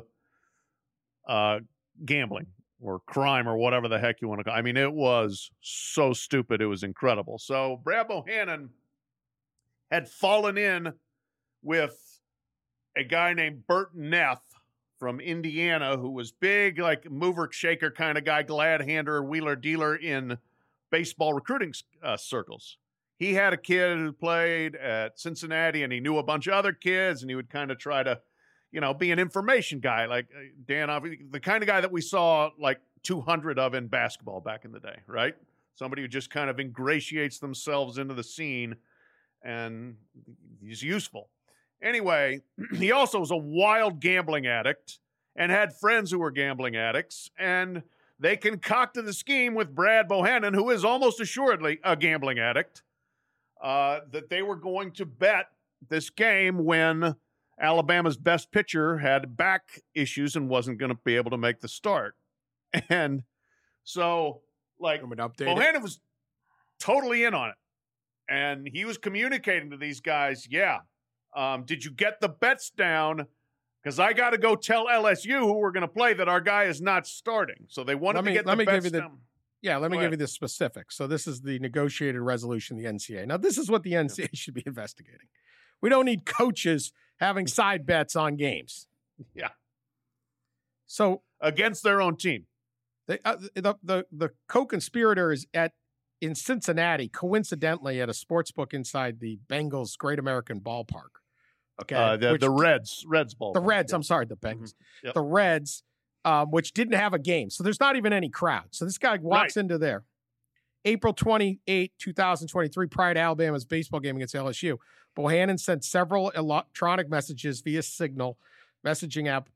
[SPEAKER 4] gambling or crime or whatever the heck you want to call it. I mean, it was so stupid. It was incredible. So Brad Bohannon had fallen in with a guy named Burt Neff from Indiana, who was big, mover shaker kind of guy, glad hander, wheeler dealer in baseball recruiting circles. He had a kid who played at Cincinnati, and he knew a bunch of other kids, and he would kind of try to, be an information guy, like Dan, the kind of guy that we saw 200 of in basketball back in the day, right? Somebody who just kind of ingratiates themselves into the scene, and he's useful. Anyway, he also was a wild gambling addict and had friends who were gambling addicts, and they concocted the scheme with Brad Bohannon, who is almost assuredly a gambling addict, that they were going to bet this game when Alabama's best pitcher had back issues and wasn't going to be able to make the start. And so, Bohannon was totally in on it, and he was communicating to these guys, did you get the bets down? Because I got to go tell LSU who we're going to play that our guy is not starting. So they wanted to get the bets down.
[SPEAKER 1] Yeah, let me give you the specifics. So this is the negotiated resolution of the NCAA. Now, this is what the NCAA should be investigating. We don't need coaches having side bets on games.
[SPEAKER 4] Yeah.
[SPEAKER 1] So
[SPEAKER 4] against their own team.
[SPEAKER 1] The co-conspirator is in Cincinnati, coincidentally, at a sports book inside the Bengals Great American Ballpark. Okay,
[SPEAKER 4] the Reds ball.
[SPEAKER 1] The Reds. I'm sorry, the Bengals.
[SPEAKER 4] Mm-hmm. Yep.
[SPEAKER 1] The Reds, which didn't have a game, so there's not even any crowd. So this guy walks into there, April 28, 2023, prior to Alabama's baseball game against LSU. Bohannon sent several electronic messages via Signal messaging app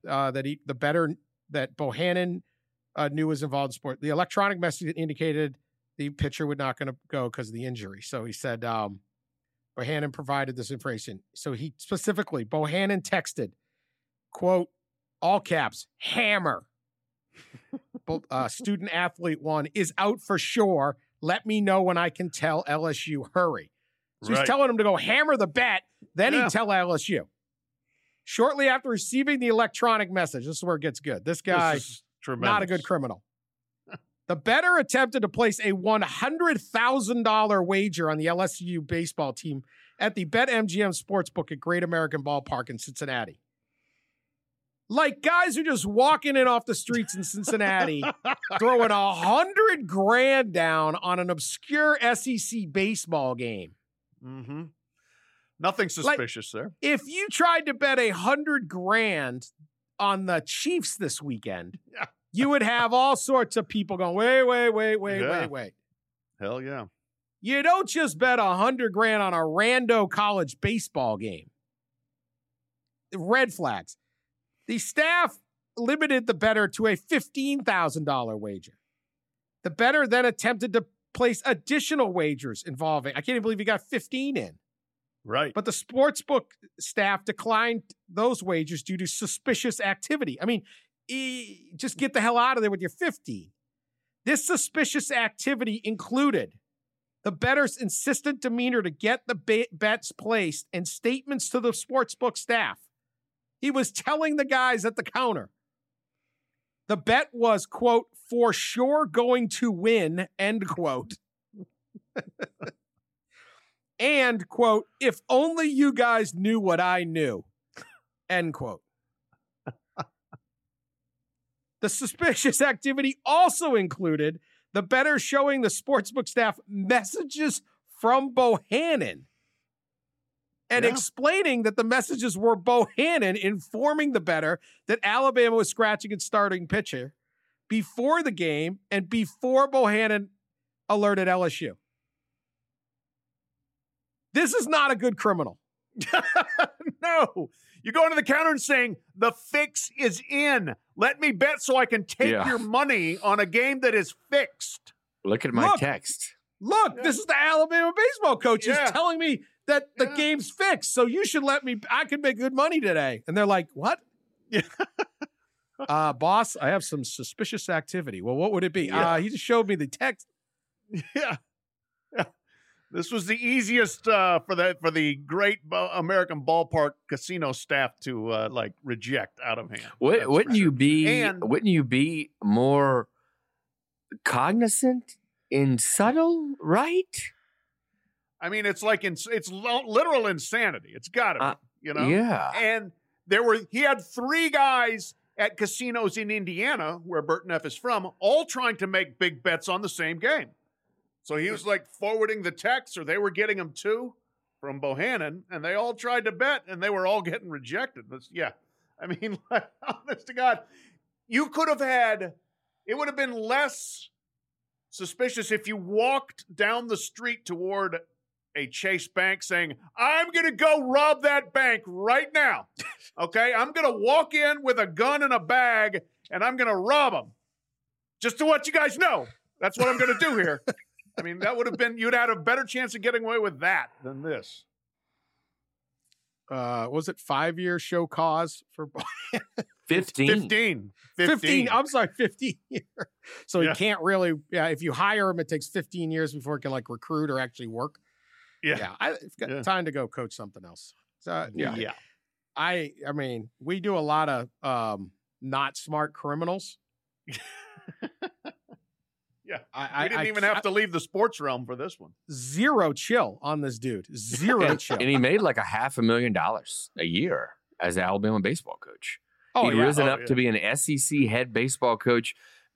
[SPEAKER 1] that Bohannon knew was involved in sport. The electronic message indicated the pitcher was not going to go because of the injury. So he said Bohannon provided this information. So he specifically, Bohannon texted, quote, all caps, hammer. Student athlete 1 is out for sure. Let me know when I can tell LSU. Hurry. So he's telling him to go hammer the bet. Then he'd tell LSU. Shortly after receiving the electronic message, this is where it gets good. This guy, not a good criminal. The bettor attempted to place a $100,000 wager on the LSU baseball team at the BetMGM Sportsbook at Great American Ballpark in Cincinnati. Like guys who just walking in off the streets in Cincinnati, throwing $100,000 down on an obscure SEC baseball game.
[SPEAKER 4] Mm-hmm. Nothing suspicious there.
[SPEAKER 1] If you tried to bet $100,000 on the Chiefs this weekend, you would have all sorts of people going, wait.
[SPEAKER 4] Hell yeah.
[SPEAKER 1] You don't just bet $100,000 on a rando college baseball game. Red flags. The staff limited the bettor to a $15,000 wager. The bettor then attempted to place additional wagers involving, I can't even believe he got 15 in.
[SPEAKER 4] Right.
[SPEAKER 1] But the sportsbook staff declined those wagers due to suspicious activity. I mean, just get the hell out of there with your 15. This suspicious activity included the bettor's insistent demeanor to get the bets placed and statements to the sportsbook staff. He was telling the guys at the counter. The bet was, quote, for sure going to win, end quote. And, quote, if only you guys knew what I knew, end quote. The suspicious activity also included the bettor showing the sportsbook staff messages from Bohannon and explaining that the messages were Bohannon informing the bettor that Alabama was scratching its starting pitcher before the game and before Bohannon alerted LSU. This is not a good criminal.
[SPEAKER 4] No. You're going to the counter and saying, the fix is in. Let me bet so I can take your money on a game that is fixed.
[SPEAKER 3] Look at my text.
[SPEAKER 1] Look, this is the Alabama baseball coach. He's telling me that the game's fixed, so you should let me, I can make good money today. And they're like, what? Boss, I have some suspicious activity. Well, what would it be? He just showed me the text.
[SPEAKER 4] Yeah. This was the easiest for the Great American Ballpark casino staff to reject out of hand.
[SPEAKER 3] Wouldn't you be more cognizant and subtle, right?
[SPEAKER 4] I mean, it's like it's literal insanity. It's got to be,
[SPEAKER 3] Yeah.
[SPEAKER 4] And he had 3 guys at casinos in Indiana, where Bert Neff is from, all trying to make big bets on the same game. So he was like forwarding the texts, or they were getting them too from Bohannon, and they all tried to bet, and they were all getting rejected. I mean, honest to God, you could have it would have been less suspicious if you walked down the street toward a Chase Bank saying, I'm going to go rob that bank right now. Okay? I'm going to walk in with a gun and a bag, and I'm going to rob them. Just to let you guys know, that's what I'm going to do here. I mean, that would have been, you'd had a better chance of getting away with that than this.
[SPEAKER 1] Was it 5-year show cause for
[SPEAKER 3] 15?
[SPEAKER 1] 15. I'm sorry, 15 years. So he can't really, if you hire him, it takes 15 years before he can recruit or actually work. Yeah. I've got time to go coach something else. So, I mean, we do a lot of not smart criminals.
[SPEAKER 4] Yeah, we didn't even have to leave the sports realm for this one.
[SPEAKER 1] Zero chill on this dude. Zero chill.
[SPEAKER 3] And he made like $500,000 a year as an Alabama baseball coach. He'd risen up to be an SEC head baseball coach,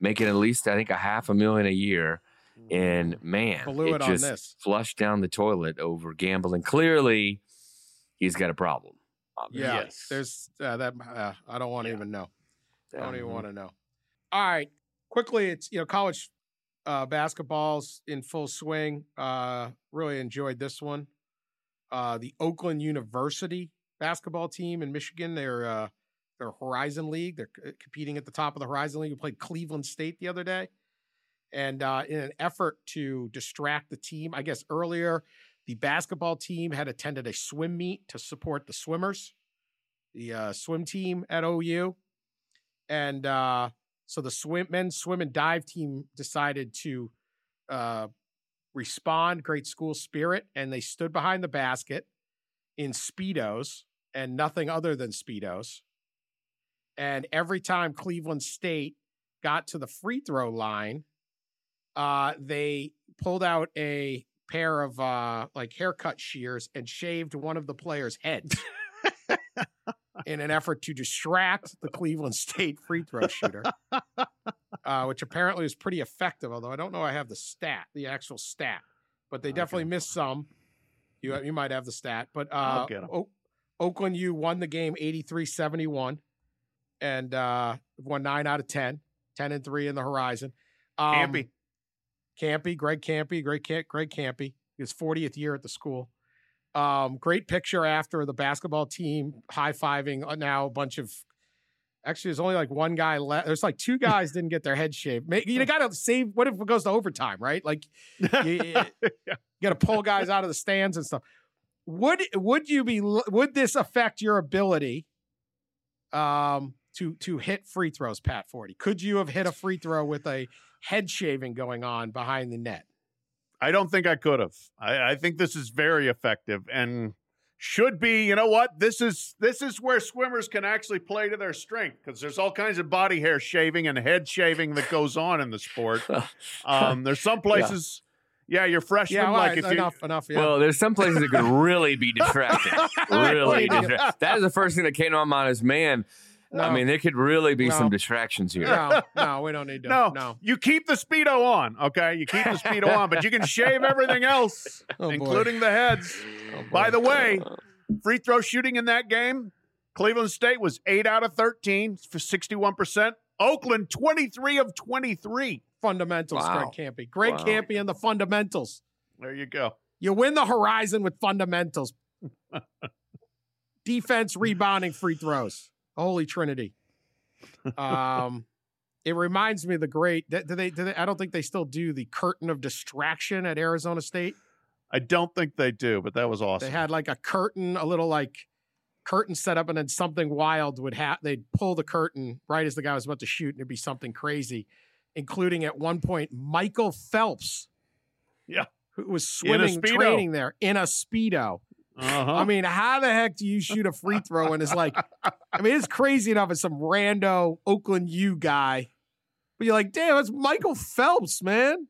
[SPEAKER 3] making at least, I think, $500,000 a year. And man,
[SPEAKER 1] Blew it on
[SPEAKER 3] just
[SPEAKER 1] this.
[SPEAKER 3] flushed down the toilet over gambling. Clearly, he's got a problem.
[SPEAKER 1] Yeah,
[SPEAKER 4] Yes.
[SPEAKER 1] there's that. I don't want to even know. I don't even
[SPEAKER 3] Mhm.
[SPEAKER 1] want to know. All right, quickly, it's college basketball's in full swing. Really enjoyed this one. The Oakland University basketball team in Michigan, they're Horizon League. They're competing at the top of the Horizon League. We played Cleveland State the other day. And in an effort to distract the team, I guess earlier, the basketball team had attended a swim meet to support the swimmers, the swim team at OU. And so the men's swim and dive team decided to respond, great school spirit, and they stood behind the basket in Speedos and nothing other than Speedos. And every time Cleveland State got to the free throw line, they pulled out a pair of like haircut shears and shaved one of the players' heads in an effort to distract the Cleveland State free throw shooter, which apparently was pretty effective. Although I don't know, I have the actual stat, but they definitely missed some. You might have the stat, but
[SPEAKER 4] I'll get 'em.
[SPEAKER 1] Oakland U won the game 83-71 and won 9 out of 10, 10-3 in the Horizon.
[SPEAKER 4] Campy.
[SPEAKER 1] Greg Campy, his 40th year at the school. Great picture after the basketball team high-fiving now a bunch of, actually there's only like one guy left. There's like two guys didn't get their head shaved. You got to save, what if it goes to overtime, right? Like you got to pull guys out of the stands and stuff. Would this affect your ability to hit free throws, Pat Forty? Could you have hit a free throw with a head shaving going on behind the net?
[SPEAKER 4] I don't think I could have. I think this is very effective and should be. You know what? This is where swimmers can actually play to their strength, because there's all kinds of body hair shaving and head shaving that goes on in the sport. There's some places. Yeah, you're freshman.
[SPEAKER 1] Yeah, well,
[SPEAKER 4] like if
[SPEAKER 1] enough. Yeah.
[SPEAKER 3] Well, there's some places that could really be distracting. Really distracting. That is the first thing that came to my mind is, man,
[SPEAKER 1] No.
[SPEAKER 3] I mean, there could really be
[SPEAKER 1] No.
[SPEAKER 3] some distractions here.
[SPEAKER 1] No, we don't need to.
[SPEAKER 4] No, you keep the Speedo on, okay? You keep the Speedo on, but you can shave everything else,
[SPEAKER 1] Oh, boy.
[SPEAKER 4] including the heads. By the way, free throw shooting in that game, Cleveland State was 8 out of 13 for 61%. Oakland, 23 of 23.
[SPEAKER 1] Fundamentals,
[SPEAKER 3] Wow.
[SPEAKER 1] Greg Campy. Greg Campy and the fundamentals.
[SPEAKER 4] There you go.
[SPEAKER 1] You win the Horizon with fundamentals. Defense, rebounding, free throws. Holy Trinity. It reminds me of the great. Do they? I don't think they still do the curtain of distraction at Arizona State.
[SPEAKER 4] I don't think they do, but that was awesome.
[SPEAKER 1] They had like a curtain, a little like curtain set up, and then something wild would happen. They'd pull the curtain right as the guy was about to shoot, and it'd be something crazy, including at one point Michael Phelps.
[SPEAKER 4] Yeah.
[SPEAKER 1] Who was
[SPEAKER 4] In a
[SPEAKER 1] swimming,
[SPEAKER 4] Speedo.
[SPEAKER 1] training there in a Speedo.
[SPEAKER 4] Uh-huh.
[SPEAKER 1] I mean, how the heck do you shoot a free throw? And it's like, I mean, it's crazy enough as some rando Oakland U guy. But you're like, damn, it's Michael Phelps, man.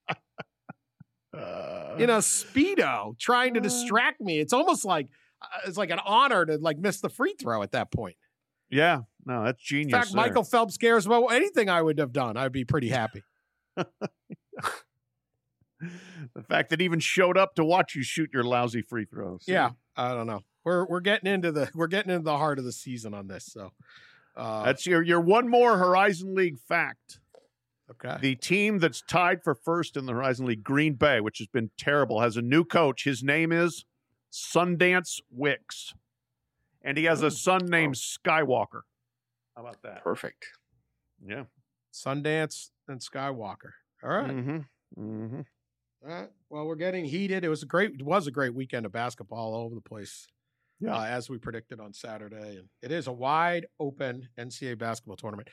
[SPEAKER 1] In a Speedo trying to distract me. It's almost like, it's like an honor to like miss the free throw at that point.
[SPEAKER 4] Yeah, no, that's
[SPEAKER 1] In
[SPEAKER 4] genius.
[SPEAKER 1] fact,
[SPEAKER 4] there.
[SPEAKER 1] Michael Phelps cares about anything I would have done. I'd be pretty happy.
[SPEAKER 4] The fact that he even showed up to watch you shoot your lousy free throws.
[SPEAKER 1] Yeah. I don't know. We're getting into the heart of the season on this. So
[SPEAKER 4] That's your one more Horizon League fact.
[SPEAKER 1] okay.
[SPEAKER 4] The team that's tied for first in the Horizon League, Green Bay, which has been terrible, has a new coach. His name is Sundance Wicks. And he has a son named Skywalker. How about that?
[SPEAKER 3] Perfect.
[SPEAKER 4] Yeah.
[SPEAKER 1] Sundance and Skywalker. All right.
[SPEAKER 4] Mm-hmm. Mm-hmm.
[SPEAKER 1] All right. Well, we're getting heated. It was a great weekend of basketball all over the place.
[SPEAKER 4] Yeah.
[SPEAKER 1] As we predicted on Saturday. And it is a wide open NCAA basketball tournament.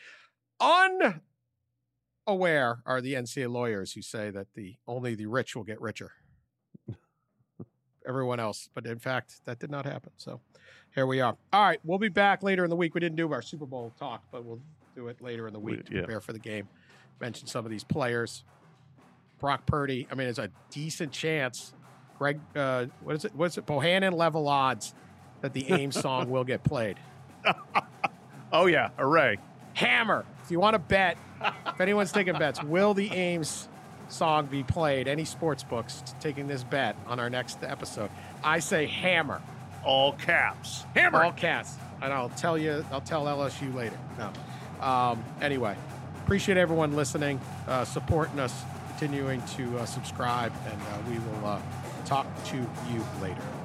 [SPEAKER 1] Unaware are the NCAA lawyers who say that only the rich will get richer. Everyone else. But in fact, that did not happen. So here we are. All right. We'll be back later in the week. We didn't do our Super Bowl talk, but we'll do it later in the week to prepare for the game. Mention some of these players. Brock Purdy, I mean, it's a decent chance. Greg, what is it? Bohannon level odds that the Ames song will get played.
[SPEAKER 4] Oh, yeah. Hooray.
[SPEAKER 1] Hammer. If you want to bet, if anyone's taking bets, will the Ames song be played? Any sports books taking this bet on our next episode? I say hammer.
[SPEAKER 4] All caps. Hammer.
[SPEAKER 1] All caps. And I'll tell LSU later. No. Anyway, appreciate everyone listening, supporting us, continuing to subscribe, and we will talk to you later.